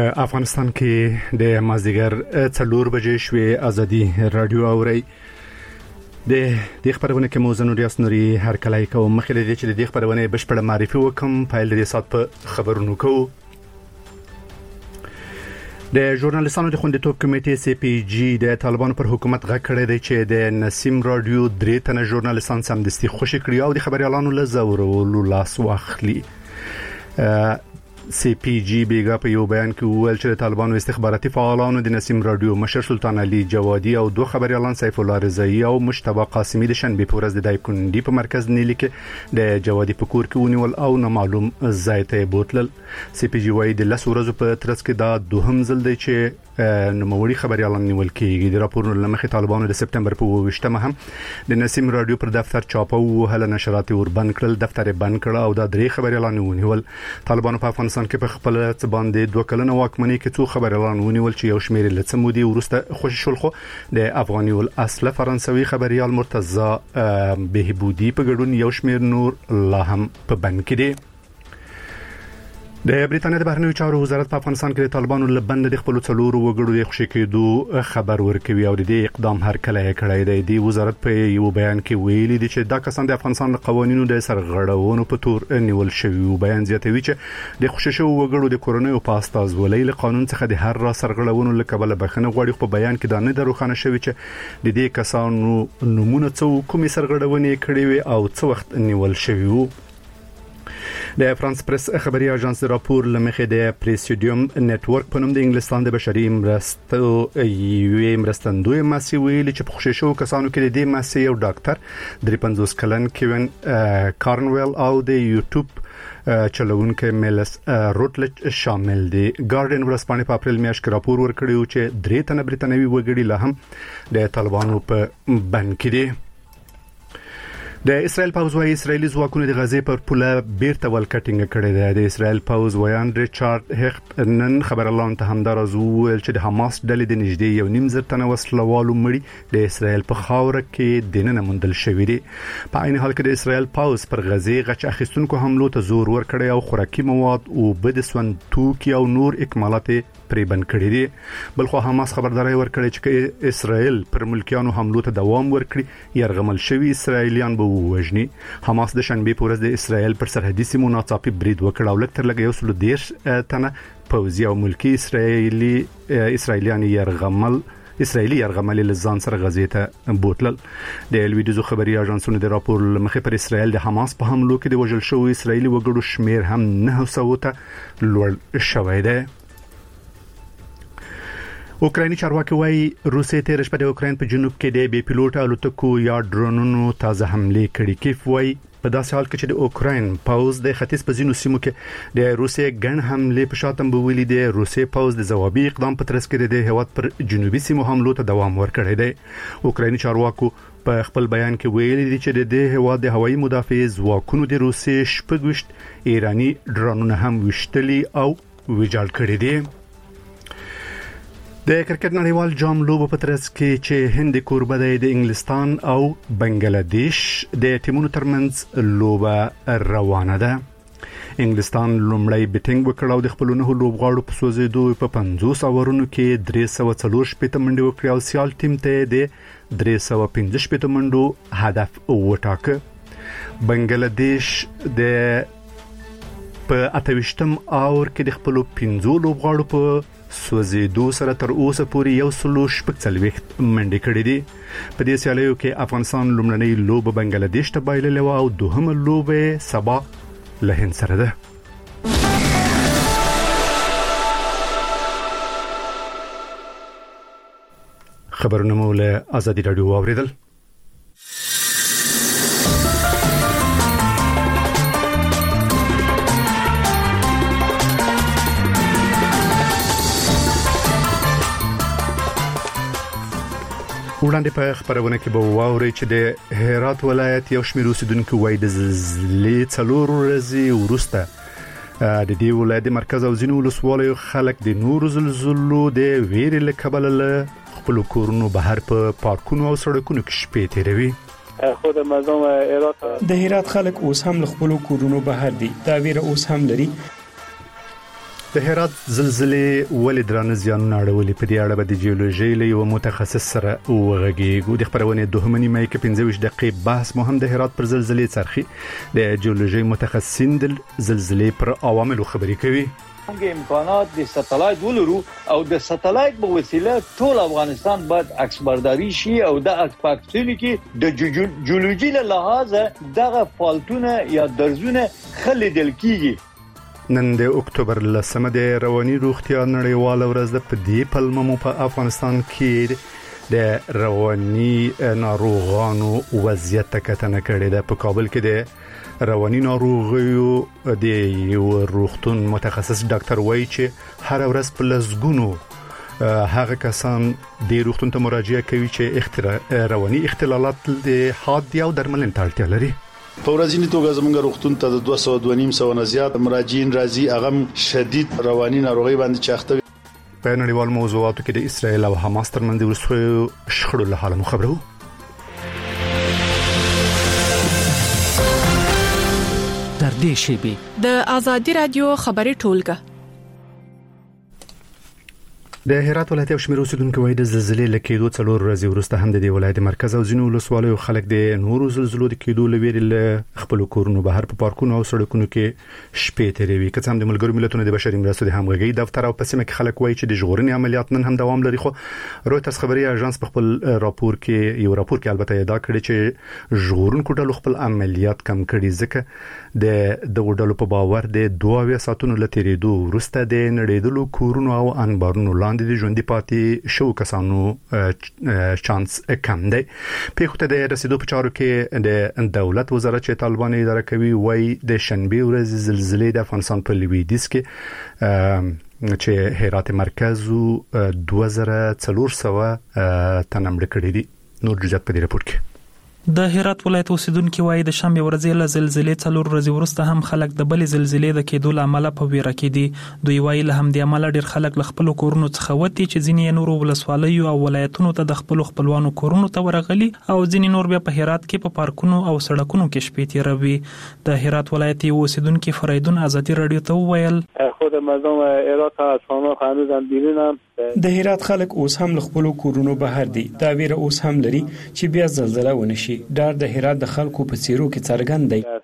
په افغانستان کې د مازدیګر 4 بجې شوې ازادي رادیو اوري د دې خبرونه کې موزه نوري اسنوري هر کله کوم مخکې د چې د دې خبرونه بشپړ معرفي وکم په لري سات په خبرونو کو د ژورنالیستانو د خوندیتوب کمیټې سی پی جی د طالبانو پر حکومت غږ کړی دی چې د نسیم رادیو درې تنه ژورنالیستان سمدستي خوشی کړی او د خبريالانو له زورولو لاس واخلي سی پی جی بیګا په یو بیان کې وویل چې طالبانو استخباراتي فعالانو د نسیم رادیو مشر سلطان علي جوادي او دوه خبريالان سیف الله رضایی او مجتبی قاسمی د شنبه په ورځ د دایکندي په مرکز نیلی کې د جوادي په کور کې ونیول او نامعلوم ځای ته بوتلل سی پی جی وايي د لس ورځو په ترڅ کې دا دوهم ځل دی چې نوموړي خبريالان نیول کېږي د راپورونو لمخې طالبانو د سپتمبر په 28مه هم د نسیم رادیو پر دفتر چاپو وهله نشرات وربند کړل دفتر بند کړ او دا درې خبريالان ونیول طالبانو په افغانستان کې په خپل باندې دوه کلنه واکمنۍ کې څو خبريالان ونیول چې یو شمېر لڅمودي ورسته خوشی شول خو د افغاني ول اصله فرانسوي خبريال مرتضی بهبودي په ګډون یو شمېر نور لا هم په بند کې دي د بریټانیا د بهرنیو چارو وزارت په افغانستان کې د طالبانو لبند د خپل څلورو وګړو د خوشی کېدو خبر ورکوي او د دې اقدام هر کله کړی دی د وزارت په یو بیان کې ویلي دي چې دا کسان د افغانستان قوانینو د سرغړونو په تور نیول شوی او بیان زیاتوي چې د خوشی شو وګړو د کورونې په اساس ولې قانون څخه د هر را سرغړونو لکبل بخنه غوړي په بیان کې دا نه دروخانه شوی چې د دې کسانو نمونه څو کومې سرغړونې کړې وي او څو وخت نیول شوی وو د فرانس پریس خبري اژانس راپور لمخې د پریسیډیوم نتورک په نوم د انګلستان د بشري مرستندوی ماسي ویلي چې په خوشی شو کسانو کې د دې ماسي یو ډاکټر 53 کلن کیون کارنویل او د یوټیوب چلوونکو میلس روټلچ شامل دي ګارډین ورسپانې په اپریل میاشت کې راپور ورکړی چې درې تنه بریټانوي وګړي له هم د طالبانو په بند کې دي د اسرائیل پوز وايي اسرائیلي ځواکونو د غزې پر پوله بیرته ولکټینګ کړی دی د اسرائیل پوز ویان ریچارډ هخت نن خبرالان ته همدارز ویل چې د حماس ډلې د نږدې یو نیم زر تنه وسلوالو مړي د اسرائیل په خاوره کې دننه موندل شوی دی په عین حال کې د اسرائیل پوز پر غزې غچ اخیستونکو حملو ته زور ورکړی او خوراکي مواد او بدسون توکي او نور اکمالات پرې بند کړی دي بلخو حماس خبرداري ورکړي چې اسرائیل پر ملکیانو حملو ته دوام ورکړي يرغمل شوی اسرائیلیان به وژني حماس د شنبه په ورځ د اسرائیل پر سرحدي سیمو ناڅاپي برید وکړ او لکتر لګ یو سل دیش تنه پوځي او ملکی اسرائیلیان اسرائیلی يرغمل لزان سره غزې ته بوتلل د الویدیو خبري اژانسونو د راپور لمخې پر اسرائیل د حماس په حملو کې د وژل شوی اسرائیلی وګړو شمیر هم 900 ته لوړ شوی دی اوکرایني چارواکي وايي روسیې تیر شپه د اوکراین په جنوب کې د بي پيلوټ الوتکو یا ډرونونو تازه حمله کړې کیف وايي په داسې حال کې چې د اوکراین پوز د ختیځ په ځینو سیمو کې د روسیې ګڼ حمله په شاتم بویلي دی روسیې پوز د ځوابي اقدام په ترڅ کې د هیواد پر جنوبي سیمو حملو ته دوام ورکړی دی اوکرایني چارواکو په خپل بیان کې ویلي دي چې د هیواد د هوایي مدافع ځواکونو د روسیې شپږ ایرانی ډرونونه هم وشتلي او ویجاړ کړي دي د کرکټ نړیوال جام لوبو په ترڅ کې چې هند کوربه دی د انګلستان او بنگلاديش د ټیمونو ترمنځ لوبه روانه ده انګلستان لومړی بیټینګ وکړ او د خپل نه لوبغاړو په سوزیدو په 50 اورونو کې 340 منډې وکړې او سیال ټیم ته د 315 منډو هدف وټاکه بنگلاديش د په 28م اور کې د خپل 15 لوبغاړو په سوزیدو سره تر اوسه پورې یو سلو شپږ منډې کړې دي په دې سیالیو کې افغانستان لومړنۍ لوبه بنگلاديش ته بایللې و او دوهمه لوبه سبا له هند سره ده خبرونه مو له ازادي رادیو اوریدل وړاندې په خبرونه کې به واوري چې د هرات ولایت یو شمېر اوسیدونکو وایي د زلزلې 4 ورځې وروسته د دې ولایت مرکز او ځینو ولسوالیو خلک د نور زلزلو د ویرې له کبله له خپل کورونو بهر په پارکونو او سړکونو کې شپې تیروي خود مردم هرات د هرات خلک اوس هم له خپل کورونو بهر دي دا ویره اوس هم لري د هرات زلزلې ولې درانه زیانونه اړولې په دې اړه به د جیولوژي له یو متخصص سره وغږیږو. د خبرونه دوه نیمه کې 15 دقیقې بحث مهم د هرات پر زلزلې څرخي. د جیولوژي متخصصین د زلزلې پر عواملو خبرې کوي. څنګه امکانات د ساتلایت ولرو او د ساتلایت په وسیله ټول افغانستان باید عکسبرداري شي او د اکسپاکسونی کې د جیولوژي له لحاظه دغه فالټونه یا درزونه خلیدل کیږي. نن د اکتوبر 10 د رواني روغتیا نړیواله ورځ ده. په دې پلمو په افغانستان کې د رواني ناروغانو وضعیت کتنه کړې ده. په کابل کې د رواني ناروغیو د یو روغتون متخصص ډاکټر وایي چې هر ورځ په لزګونو هغه کسان د روغتون ته مراجعه کوي چې رواني اختلالات د حادیه او درملنې ته اړتیا لري. په ورځنی توګه زموږ روغتون ته د 200 نه زیات مراجعین راځي. هغه شدید رواني ناروغي باندې چاخته. په نړیوال موضوعاتو کې د اسرائیل او حماس ترمنځ وروستیو شخړو له حاله خبرو. در دې شیبه د آزادي رادیو خبري ټولګه د هرات ولایت او شمیر اوسیدونکو وایي د زلزلې لکېدو څلور ورځې وروسته هم د دې ولایت مرکز او ځینو ولسوالیو خلک د نورو زلزلو د کېدو لویری له خپل کورونو بهر په پارکونو او سړکونو کې شپې تیروي. که څه هم د ملګرو ملتونو د بشري مرستو د همغږي دفتر او پسمه کې خلک وایي چې د ژغورنې عملیات نن هم دوام لري. خو رويټرز خبري اژانس په خپل راپور کې البته ادعا کړې چې ژغورونکو ډلو خپل عملیات کم کړي ځکه د ډلو په باور د 2 ساعتونو لتیریدو وروسته د نړیدلو کورونو او انبارونو د ژوندۍ پاتې شو کسانو چانس کم دی. پیښو ته د رسیدو په چارو کې د دولت وزارت چې طالبان اداره کوي وایي د شنبه ورځ زلزلې د افغانستان په لویدیځ کې چې هرات مرکز 2400 تنمړ کړي دي. نور جزئیات په دې راپور کې. د هرات ولایت اوسیدونکو وایي د شنبه ورځې له زلزلې 4 ورځې وروسته هم خلک د بلې زلزلې د کېدو لامل په ویره کې دي. دوی وایي له همدې عمله ډېر خلک له خپل کورونو څخه وتی چې ځینې نور ولسوالیو او ولایتونو ته د خپل خپلوانو کورونو ته ورغلي او ځینې نور بیا په هرات کې په پارکونو او سړکونو کې شپې تیروي. د هرات ولایت اوسیدونکو فریدون آزادي رادیو ته وویل خود مردم هرات از خانه هنوز بیرونم. د هرات خلک اوس هم له خپل کورونو بهر دي. دا ویره اوس هم لري چې بیا زلزلہ ونشي. ډار د هرات د خلکو په څیرو کې څرګند دی.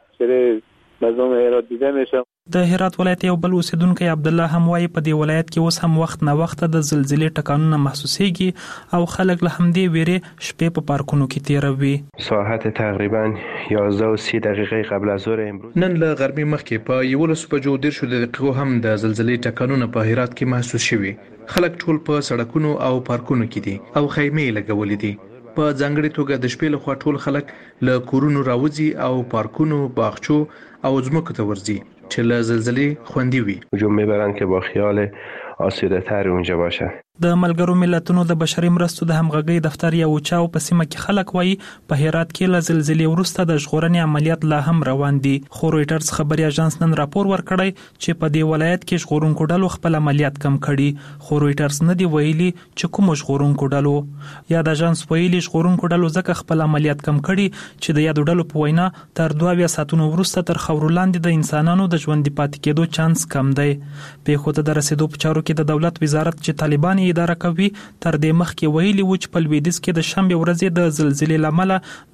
مردم هرات دیده میشه. د هرات ولایت یو بل اوسیدونکو عبد الله هم وایي په دې ولایت کې اوس هم وخت نه وخت د زلزلې ټکانونه محسوسيږي او خلک له همدې ویره شپې په پارکونو کې تیروي. ساعت تقریبا 11:30 دقیقه قبل از ظهر امروز نن له غرمې مخکې په 11:10 دقیقو هم د زلزلې ټکانونه په هرات کې محسوس شوي. خلک ټول په سړکونو او پارکونو کې دي او خیمې لګولې دي. په ځانګړي توګه د شپې لخوا ټول خلک له کورونو راوځي او پارکونو باغچو او ځمکو ته ورځي چې له زلزلې خوندي وي. هجوم میبرند که با خیال آسوده تر اونجا باشه. د ملګرو ملتونو د بشري مرستو د همغږي دفتر یو چاو په سیمه کې خلک وایي په هرات کې له زلزلې وروسته د ژغورنې عملیات لا هم روان دي. خو رويټرز خبري اژانس نن راپور ورکړی چې په دې ولایت کې ژغورونکو ډلو خپل عملیات کم کړي. خو رويټرز نه دی ویلي چې کوم ژغورونکو ډلو. یا د اژانس ویلي ژغورونکو ډلو ځکه خپل عملیات کم کړي چې د یادو ډلو په وینا تر 2 ساعتونو وروسته تر خاورو لاندې د انسانانو د ژوند پاتې کېدو چانس کم دی. پیښو ته د رسیدو په چارو کې د دولت وزارت چې طالبان اداره کوي تر دې مخکې ویلي و چې په لویدیځ کې د شنبه ورځې د زلزلې لامل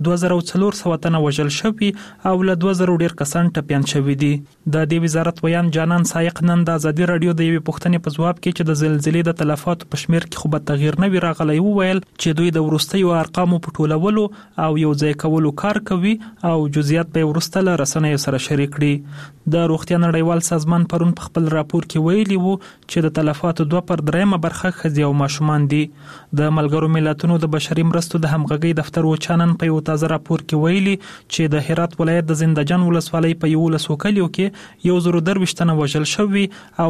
2400 تنه وژل شوي او له 2000 ډیر کسان ټپيان شوي دي. د دې وزارت ویان جانان سایق نن د آزادي رادیو د یوې پوښتنې په ځواب کې چې د زلزلې د تلفاتو په شمیر کې خو به تغییر نه وي راغلی وویل چې دوی د وروستیو ارقامو په ټولولو او یو ځای کولو کار کوي او جزئیات به وروسته له رسنیو سره شریک کړي. د روغتیا نړیوال سازمان پرون په خپل راپور کې ویلي وو چې د تلفاتو 2/3 برخه ښځې او ماشومان دي. د ملګرو ملتونو د بشري مرستو د همغږي دفتر وچانن په یو تازه راپور کې ویلي چې د هرات ولایت د زندهجان ولسوالۍ په 11 کلیو کې 122 تنه وژل شوي او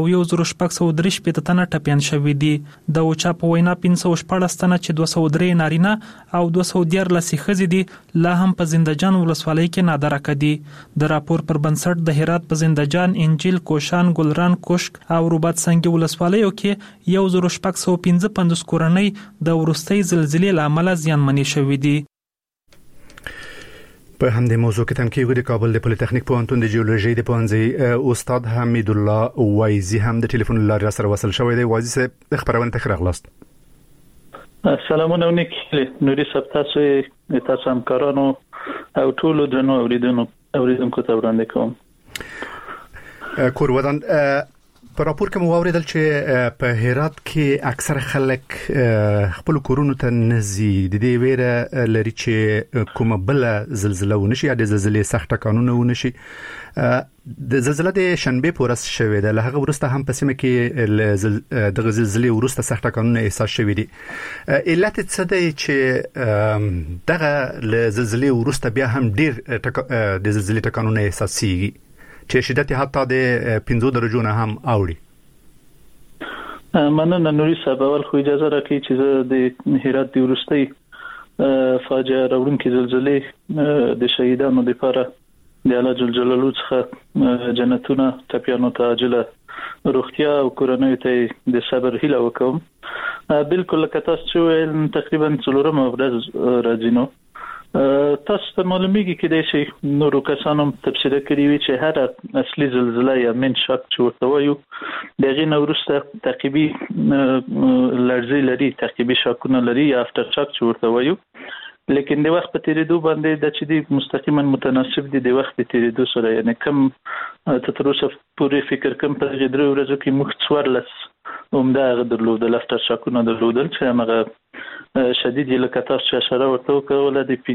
1603 تنه ټپيان شوي دي. د وچا په وینا 514 تنه چې 203 نارینه او 214 ښځې دي لا هم په زندهجان ولسوالۍ کې نادره کدي. د راپور پر بنسټ د هرات په زندهجان، انجیل، کوشان، ګلران، کوشک او رباط سنگي ولسوالیو کې 1655 کورنۍ د ورستۍ زلزلې لامل زیانمنې شوې دي. په همدې موضوع کې تمکیږي د کابل د پولیټیکنیک پوهنتون د جیولوژي د پوهنځي استاد حمید الله وایزي هم د ټلیفون لارې سره وصل شوی دی. وایزي صاحب خبرونه ته راغلاست. سلامونه نوري صاحب، تاسو همکارانو او ټولو درنو اوریدونکو ته وړاندې کوم. کور ودان په راپور کې مو واوریدل چې په هرات کې اکثر خلک خپل کورونو ته نزي د دې ویره لري چې کومه بل زلزلہ ونشي یا د زلزلې سخت قانون ونشي. د زلزلہ د شنبه پورس شوې ده، له هغه ورسته هم په سیمه کې د زلزلې ورسته سخت قانون احساس شوې دي. علت څه دی چې دغه زلزلې ورسته بیا هم ډیر د زلزلې ټکانونه احساسيږي چې شدت حتی د 15 درجو نه هم اوړي؟ مننه نوري صاحب، اول خو اجازه راکړئ چې زه د هرات د ورستۍ فاجعه راوړونکې زلزلې د شهیدانو لپاره د الله جل جلاله څخه جنتونه ټپيانو ته عاجله روغتیا او کورنۍ ته د صبر هیله وکوم. بالکل لکه تاسو چې تقریبا 4 ورځ راځي نو تاسو ته معلومیږي کې د شي نورو کسانو تفسیر کړی وی چې هر اصلي زلزلہ یا من شاک چې ورته وایو دغه نورسته تعقیبي لړزي لري، تعقیبي شاکونه لري یا افټر شاک چې ورته وایو. لیکن د وخت په تیریدو باندې د چې دی مستقیما متناسب دي د وخت په تیریدو سره، یعنی کم تر اوسه پورې فکر کم په غدرو ورځو کې مخ 14 عمده درلود لافتر شاکونه درلودل چې هغه شدید لکه تاسو چې اشاره ورته وکړه د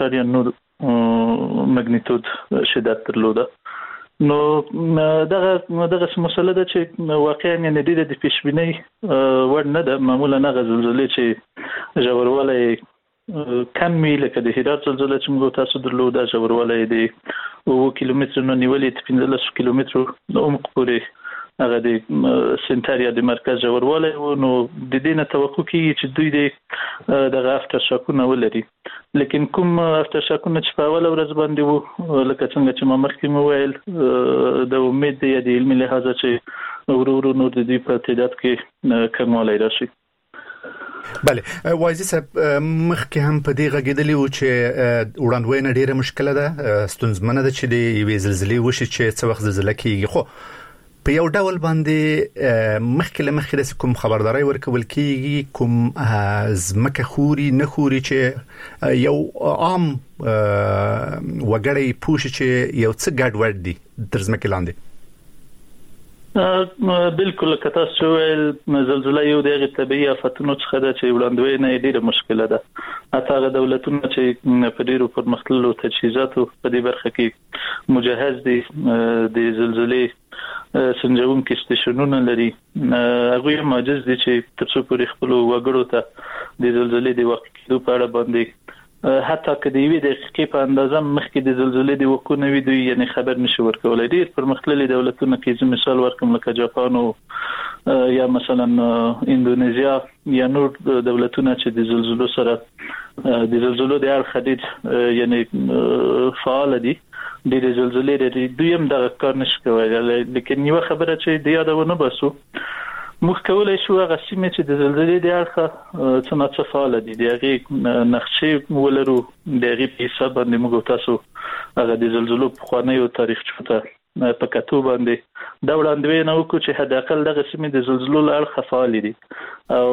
15.9 ماګنیټود شدت درلوده. نو دغه مسله ده چې واقعا یعنی د پیشبینی ور نه ده. معمولا هغه زلزلې چې ژوروالی کم وی لکه د هرات زلزلہ چې موږ تاسو درلوده ژوروالی د 2 کیلومتر نه نیولې 15 کیلومتر عمق پورې هغه د سنټریا د مرکز ژوروالی و. نو د دې نه توقع کیږي چې دوی دغه افتر شاکونه ولري. لیکن کوم افتر شاکونه چې په اول ورځ باندې وو لکه څنګه چې ما مخکې مو ویل د امید دی د علمي لحاظ چې ورو نور د دې په تعداد کې کموالی راشي. بله وایزي صاحب، مخکې هم په دې غږیدلی و چې وړاندوینه ډیره مشکله ده، ستونزمنه ده چې د یوې زلزلې وشي چې څه وخت زلزلہ کیږي. خو په یو ډول باندې مخکې د کوم خبرداري ورکول کیږي، کوم ځمکه خوري نه خوري چې یو عام وګړی پوښي چې یو څه ګډ وډ دي تر ځمکې لاندې. بالکل که تاسو ویل زلزلہ یو دغه طبيعي آفتونو څخه ده چې وړاندوینه ډیره مشکله ده. حتی هغه دولتونه چې په ډیرو پرمختللو تجهیزاتو په دې برخه کې مجهز دي د زلزلې سنجونکو سټیشنونه لري، هغه معجز دي چې تر څو پورې خپل وګړو ته د زلزلې د واقع کېدو په اړه باندې حتی که د یوې دقیقې په اندازه مخکې د زلزلې د وقوع نه وي دوی یعنی خبر نشي ورکولای. ډیر پرمختللي دولتونه کې مثال ورکوم لکه جاپان او یا مثلا اندونیزیا یا نور دولتونه چې د زلزلو سره د زلزلو د اړخ ډیر یعنی فعال دي، د زلزلې لري، دوی هم دغه کار نشي کولای. لیکن یو خبره چې د یادونه باسو موږ کولای شو هغه سیمه چې د زلزلې د اړخ څنګه فعال دي د هغه نقشې ولرو، د هغه په حساب باندې موږ تاسو هغه د زلزلو په خوانی او تاریخ چوته په کتو باندې دا وړاندوینه وکړو چې حد اقل دغه سیمه د زلزلو اړخ فعال دي او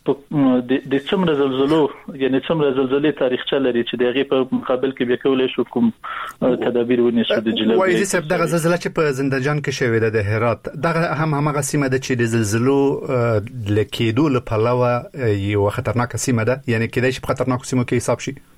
د څومره زلزلو یعنی څومره زلزلې تاریخچه لري چې د هغه په مقابل کې به کولای شو کوم تدابیر ونیسو د جلوه. وایي چې دغه زلزلہ چې په زندهجان کې شوې ده د هرات دغه همغه سیمه ده چې د زلزلو لکېدو لپاره یو خطرناک سیمه ده، یعنی کېدای شي په خطرناک سیمو کې حساب شي.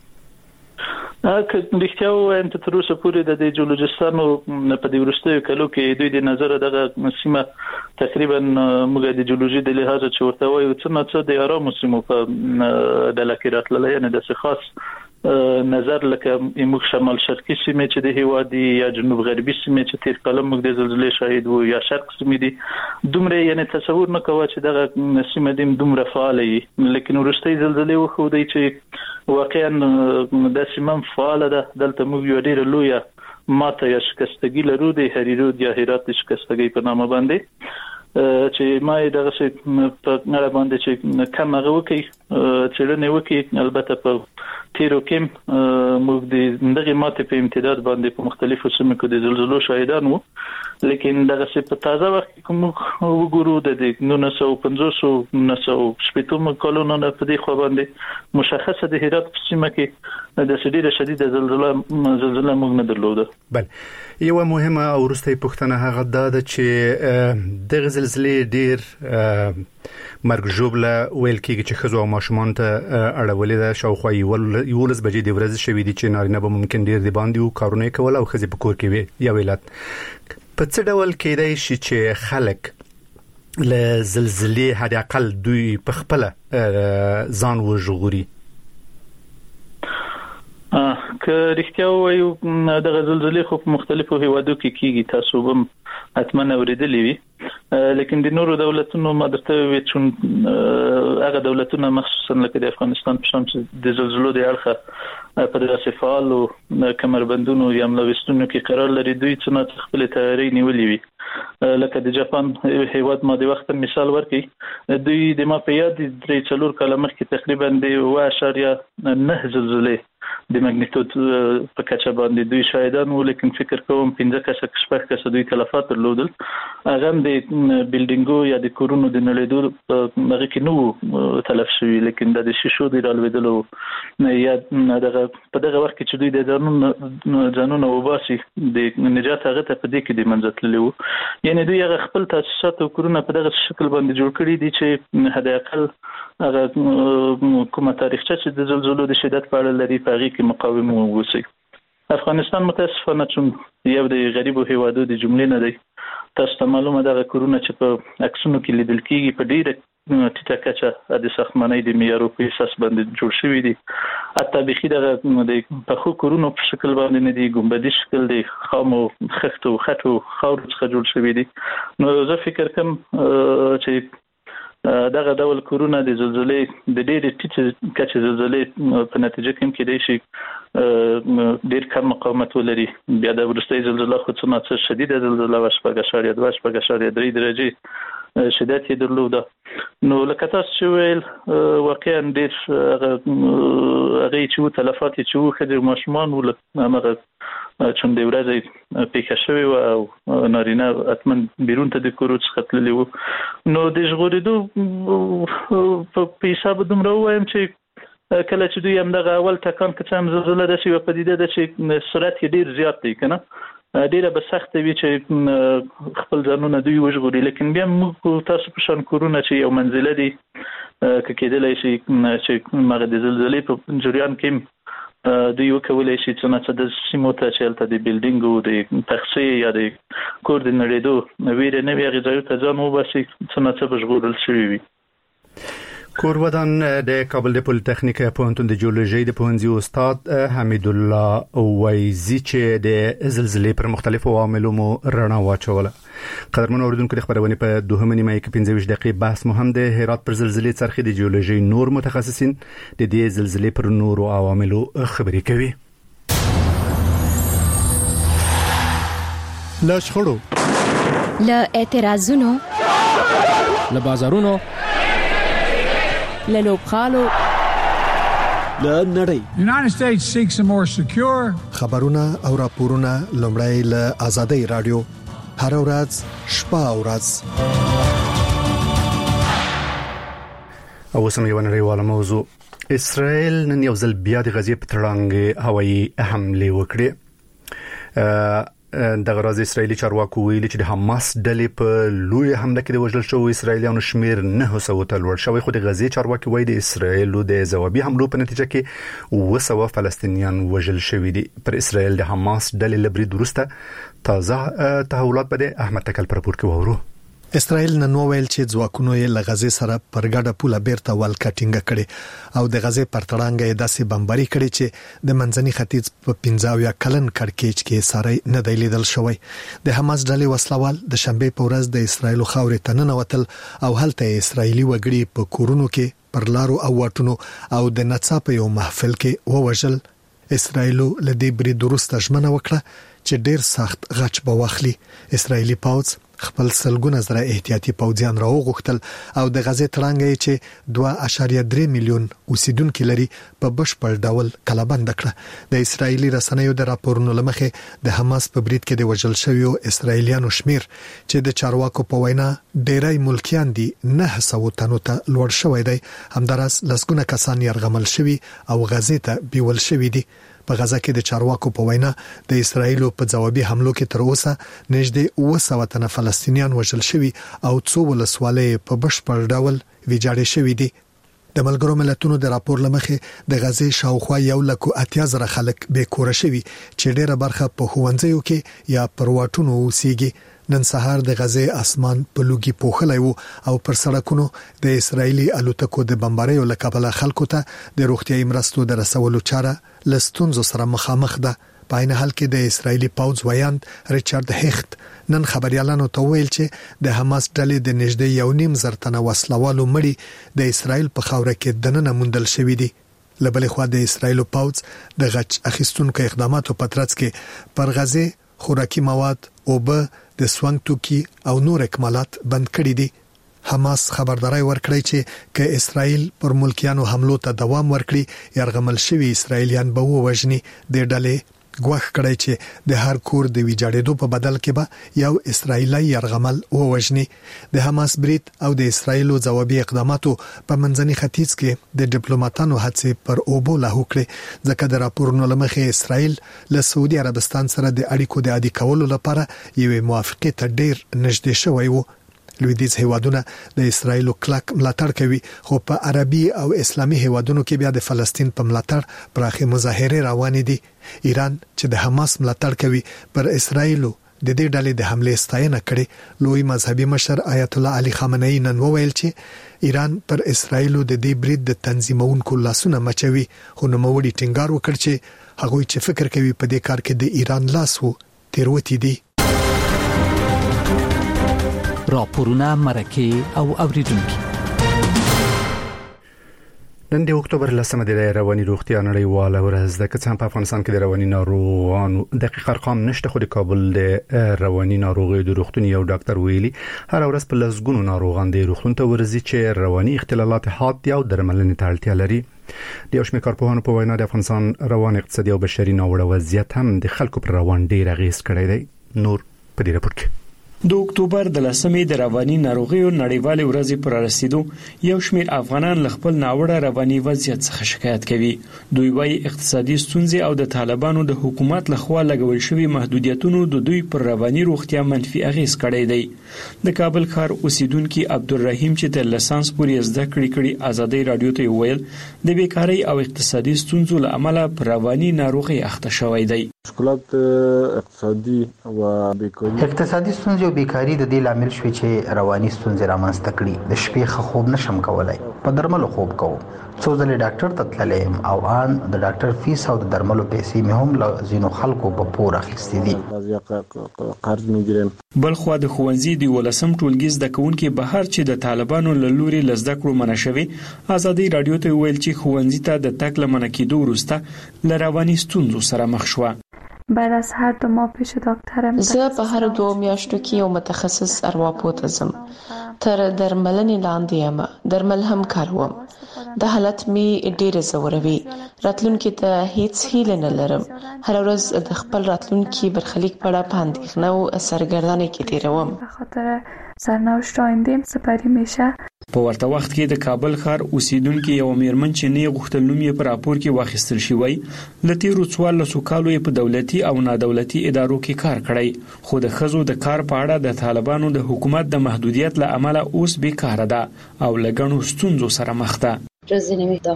که رښتیا وایم ته تر اوسه پورې د جیولوژیستانو په دې وروستیو کلو کې دوی د نظر دغه سیمه تقریبا موږ د جیولوژي د لحاظ چې ورته وایو څه د آرامو سیمو په ډله کې راتللی، یعنی د خاص نظر لکه موږ شمال شرقي سیمه چې د هیوادي یا جنوب غربي سیمه چې تیر کله موږ د زلزلې شاهد وو یا شرق سیمه دي دومره یعنی تصور نه کوي چې دغه سیمه دیم دومره فعال وي. لیکن ورستۍ زلزلې وخو دی چې واقعا د سیمه فعال ده، دلته موږ یو ډیر لوی ماته یا شکستګي لرو د هریرود یا هرات شکستګي په نامه باندې چې ما دغه څه په نړۍ باندې چې کم هغه وکي چیرنه وکي البته په تیرو کې موږ د دغه ماته په امتداد باندې په مختلفو سیمو کې د زلزلو شاهدان وو لیکن دغه څه په تازه وخت کې کوم وګورو د 1950 کلونو نه په دې خو باندې مشخصه د هرات په سیمه کې د شدیده زلزلې موږ نه درلوده. بل یو مهمه او وروستۍ پوښتنه هغه ده چې د زلزلې ډیر مرګ ژوبله ویل کېږي چې خزو او ماشومان ته اړولې ده شاوخوا 11 بجې د ورځې شوې دي چې نارینه به ممکن ډیر دی باندې او کارونه کول او خزي په کور کې وي یا ویلات په څه ډول کېدای شي چې خلک له زلزلې هدا اقل دوی په خپل ځان وژغوري؟ که رښتیا وایو د زلزلې خو په مختلفو هیوادو کې کیږي تاسو هم حتما اوریدلې وي لیکن د نورو دولتونو مدرته وي چې هغه دولتونه مخصوصا لکه د افغانستان په شان د زلزلو د اړخه په دغه فعالو کمربندونو یا ملوستونو کې قرار لري دوی څنګه خپل تیاری نیولې وي لکه د جاپان هیواد ما د وخت مثال ورکړي دوی د ما په یاد 3-4 کال مخکې تقریبا د 1.9 زلزلې د ماګنیټود په کچه باندې دوی شاهدان وو لیکن فکر کوم 15 کسه دوی تلفات درلودل هغه د بلډینګو یا د کورونو د نړیدو هغه کې نو تلف شوی لیکن د شیشو د رالوېدلو یا دغه په دغه وخت کې چې دوی د ځانونو وباسي د نجات هغه ته په دې کې د منځتللو یعنی دوی هغه خپل تاسیسات او کورونه په دغه شکل باندې جوړ کړي دي چې هدا اقل هغه کومه تاریخچه چې د زلزلو د شدت په اړه لري په هغه کې مقاومه ووسی. افغانستان متاسفانه چې یو د غریبو هیوادو د جملې نه دی تاسو معلومه ده کورونه چې په عکسونو کې لیدل کېږي په ډیره ټیټه کچه د ساختمانۍ د معیارو په اساس باندې جوړ شوی دي حتی بخي د په کورونو په شکل باندې نه دي ګمبدي شکل دی خامو خښتو خټو خاور څخه جوړ شوی دي نو زه فکر کوم چې دغه ډول کورونه د زلزلې د ډېرې ټیټه کچه زلزلې په نتیجه کې کېدای شي ډېر کم مقاومت ولري بیا د ورستۍ زلزلې خو څه شدیده زلزلې و 8.3 درجه شدت یې درلوده نو لکه تاسو چې ویل واقعا ډېر هغه چې تلفات چې خدای ماشومان ول هغه چون د ورځې پیښه شوی او نارینه اتمن بیرون ته د کورو څخه تللی وو نو د ژغورېدو په حساب دومره وایم چې کله چې دوی هم دغه اول ټکان کې څم زلزلې د شي په دې د چې سرعت یې ډیر زیات دی کنه ډیره به سخت وي چې خپل ځانونه دوی وژغوري لیکن بیا موږ تاسو په شان کورونه چې یو منزله دي کېدلای شي چې مغه د زلزلې په جریان کې دوی وکولای شي چې د سیمو ته چې د بلډینګو د تخصیص یا د کور د نړیدو ویره نه وی غځایو ته ځان وباسي څنګه به ژغورل شي وي. کورودان د کابل د پولیټیکنیک پوهنتون د جیولوژي د پوهنځي استاد حمید الله وایزي چې د زلزلې پر مختلفو عواملو مو رڼا واچوله. قدرمن اوریدونکو د خبرونه په دوهمه نیمه کې 15 دقیقې بحث مهم د هرات پر زلزلې څرخي د جیولوژي نور متخصصین د دې زلزلې پر نورو عواملو خبرې کوي. لا شخړو لا اعتراضونو لا بازارونو لوبخالو لنړی United States seeks a more secure خبرونه او راپورونه لومړی له آزادۍ رادیو هر ورځ شپه او ورځ او سم یو نړیواله موضوع اسرائیل نن یو ځل بیا د غزې په تړانګ هوایي حمله وکړه. د غراز اسرایلی چارواکو ویلي چې د حماس ډلې په لوی حمله کې د وژل شوو اسرایلیانو شمیر 900 ته لوړ شوی خو د غزې چارواکي وایي د اسرایلو د ځوابي حملو په نتیجه کې 200 فلسطینیان وژل شوي دي. پر اسرایل د حماس ډلې لبرید وروسته تازه تحولات بده احمد تکل پر پور کې وورو. اسرائیل نن ویل چې ځواکونو یې لغزې سره پرګډه پوله بیرته والکټینګ کړي او د غزې پر تړانګه داسې بمباري کړي چې د منځني ختیځ په 15 کلن کړکېچ کې ساري نه دی لیدل شوی. د حماس ډلې وسلوال د شنبه په ورځ د اسرائیل خاورې ته ننوتل او هلته اسرائیلي وګړي په کورونو کې پر لارو او واټونو او د نڅا په یو محفل کې ووژل. اسرائیل له دې برید وروسته ژمنه وکړه چې ډیر سخت غچ به واخلي. اسرائیلي پوځ خپل سلګونه زره احتیاطي پوځیان راوغښتل او د غزې تړانګې چې 2.3 میلیون اوسیدونکو لري په بشپړ ډول کلابند کړه. د اسرایلی رسنیو د راپورونو لمخې د حماس په برید کې د وژل شویو اسرایلیانو شمیر چې د چارواکو په وینا ډیری ملکیان دي 900 تنو ته لوړ شوی دی. همدارس لسګونه کسان یرغمل شوی او غزې ته بیول شوی دي. په غزا کې د چارواکو په وینا د اسرایل په ځوابي حملو کې تر اوسه نږدې 200 تنه فلسطینیان وژل شوی او 2 ولسوالۍ په بشپړ ډول ویجاړې شوې دي. د ملګرو ملتونو د راپور لمخې د غزې شاوخوا 1,80,000 خلک بې کور شوي چې ډېره برخه په ښوونځیو کې یا پر واټونو اوسېږي. نن سهار د غزې اسمان په لوګي پوښلی وو او پر سړکونو د اسرایلی الوتکو د بمباریو له کبله خلکو ته د روغتیايي مرستو د رسولو چاره لستونزو سره مخامخ ده. په عین حال کې د اسرایلی پوځ ویاند ریچارډ هیخت نن خبريالانو ته ویل چې د حماس ډلې د نږدې 1.5 تنه وسلوالو مړي د اسرایل په خاوره کې دننه موندل شوې دي. لبلې خوا د اسرایل پوځ د غچ اخیستونکو اقداماتو په ترڅ کې پر غزې خوراکي مواد او به د سوانګ توکي او نور اکمالات بند کړي دي. حماس خبرداري ورکړی چې که اسرایل پر ملکیانو حملو ته دوام ورکړي یرغمل شوی اسرایلیان به ووجني. د ډلې ګواښ کړی چې د هر کور د ویجاړېدو په بدل کې به یو اسرایلی یرغمل ووجني. د حماس برید او د اسرایلو ځوابي اقداماتو په منځني ختیځ کې د ډیپلوماټانو هڅې پر اوبو لاهو کړې ځکه د راپورونو لمخې اسرایل له سعودي عربستان سره د اړیکو د عادي کولو لپاره یوې موافقې ته ډیر نږدې شوی وو. لویدیځ هیوادونه د اسرایلو کلک ملاتړ کوي خو په عربي او اسلامي هیوادونو کې بیا د فلسطین په ملاتړ پراخي مظاهره روانې دي. ایران چې د حماس ملاتړ کوي پر اسرایلو د دې ډلې د حمله ستاینه کړې. لوی مذهبي مشر آیت الله علي خامنه‌ای نن وویل چې ایران پر اسرایلو د دې برید د تنظیمونکو لاسونه مچوي خو نوموړي ټینګار وکړ چې هغه چې فکر کوي په دې کار کې د ایران لاس وو تیروتی دي. راپورونه مرکه او اوریدونکو نن د اکتوبر 10 د رواني روغتیا نړیواله ورځ ده. که څنګه په افغانستان کې د رواني ناروغانو دقیق ارقام نشته خو د کابل د رواني ناروغیو د روغتون یو ډاکټر ویلي هر ورځ په لسګونو ناروغان د روغتون ته ورځي چې رواني اختلالات حاد او درملنې ته اړتیا لري. د یو شمېر کارپوهانو په وینا د افغانستان روان اقتصادي او بشري ناوړه وضعیت هم د خلکو پر روان ډیر اغیز کړی دی. نور په دې راپور کې د اکتوبر د 10مې د رواني ناروغیو نړیوالې ورځې پر رسیدو یو شمېر افغانان له خپل ناوړه رواني وضعیت څخه شکایت کوي. دوی وايي اقتصادي ستونزې او د طالبانو د حکومت لخوا لګول شوی محدودیتونو د دوی پر رواني روغتیا منفي اغیز کړی دی. د کابل ښار اوسیدونکو عبدالرحیم چې د لسانس پورې زده کړې ازادي رادیو ته ویل د بیکاری او اقتصادي ستونزو له امله پر رواني ناروغي اخته شوی دی. مشکلات اقتصادي او اقتصادي ستونزې او بیکاری د دې لامل شوی چې رواني ستونزې رامنځته کړي. د شپې خوب نشم کولای، په درملو خوب کوم، څو ځله ډاکټر ته تللم او ان د ډاکټر فیس او د درملو پیسې مې هم له ځینو خلکو په پور اخیستې دي. قرض میګرم. بل خو د خوندزي دی ولسم ټولګي زده کوونکي بهر چې د طالبانو له لوري لزده کړو منشوي ازادي رادیو ته ویل چې خوندزي ته د تک لمنه کېدو وروسته ل رواني ستونزو سره مخ شو. بعد از هر 2 ماه پیش دکترم زه په هر 2 میاشتو کې یو متخصص ارواپوه ته ځم. تر درملنې لاندې یم، درمل هم کاروم. د حالت می ډېر زوروي. راتلونکي ته هیڅ هیله نه لرم. هر ورځ د خپل راتلونکي برخلیک په اړه اندېښنه او سرګردانۍ کې تیروم. به خاطر سرنوشت آینده‌ام سپری میشه. په ورته وخت کې د کابل ښار اوسیدونکو یو میرمن چې نه غوښتل نوم یې پر راپور کې واخیستل شوی لته روڅوال له سوکالو په دولتي او نادولتي ادارو کې کار کړی خو د خزو د کار په اړه د طالبانو د حکومت د محدودیت له امله اوس بیکاره ده او لګڼو ستونزو سره مخ ده. زه د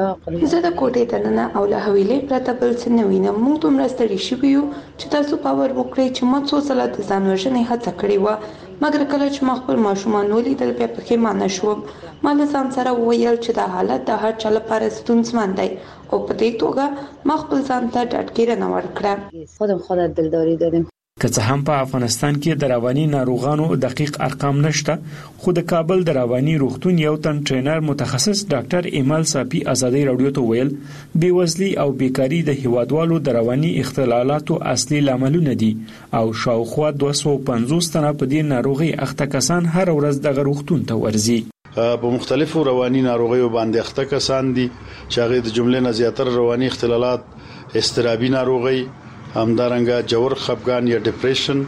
کوټې دننه او له حویلې پرته بل څه نه وینم. موږ دومره ستړي شوي یو چې تاسو باور وکړئ چې ما څو ځله د ځان وژنې هڅه کړې وه، مګر کله چې ما خپل ماشومان ولیدل بیا پښیمانه شوم. ما له ځان سره وویل چې دا حالت د هر چا لپاره ستونزمن دی او په دې توګه ما خپل ځان ته ډاډګیرنه ورکړه. خودم دلداری دادم. که څه هم په افغانستان کې د رواني ناروغانو دقیق ارقام نشته، خو د کابل د رواني روغتون یو تن ټرینر متخصص ډاکټر ایمال صافي ازادي رادیو ته ویل بیوزلي او بیکاری د هیوادوالو د رواني اختلالاتو اصلي لاملونه دي او شاوخوا 250 تنه په دې ناروغي اخته کسان هر ورځ د روغتون ته ورځي. په مختلفو رواني ناروغیو باندې اخته کسان دي چې هغه د جملې نه زیاتره رواني اختلالات، استرابي ناروغي، همدارنګه جوړ خپګان یا ډیپریشن،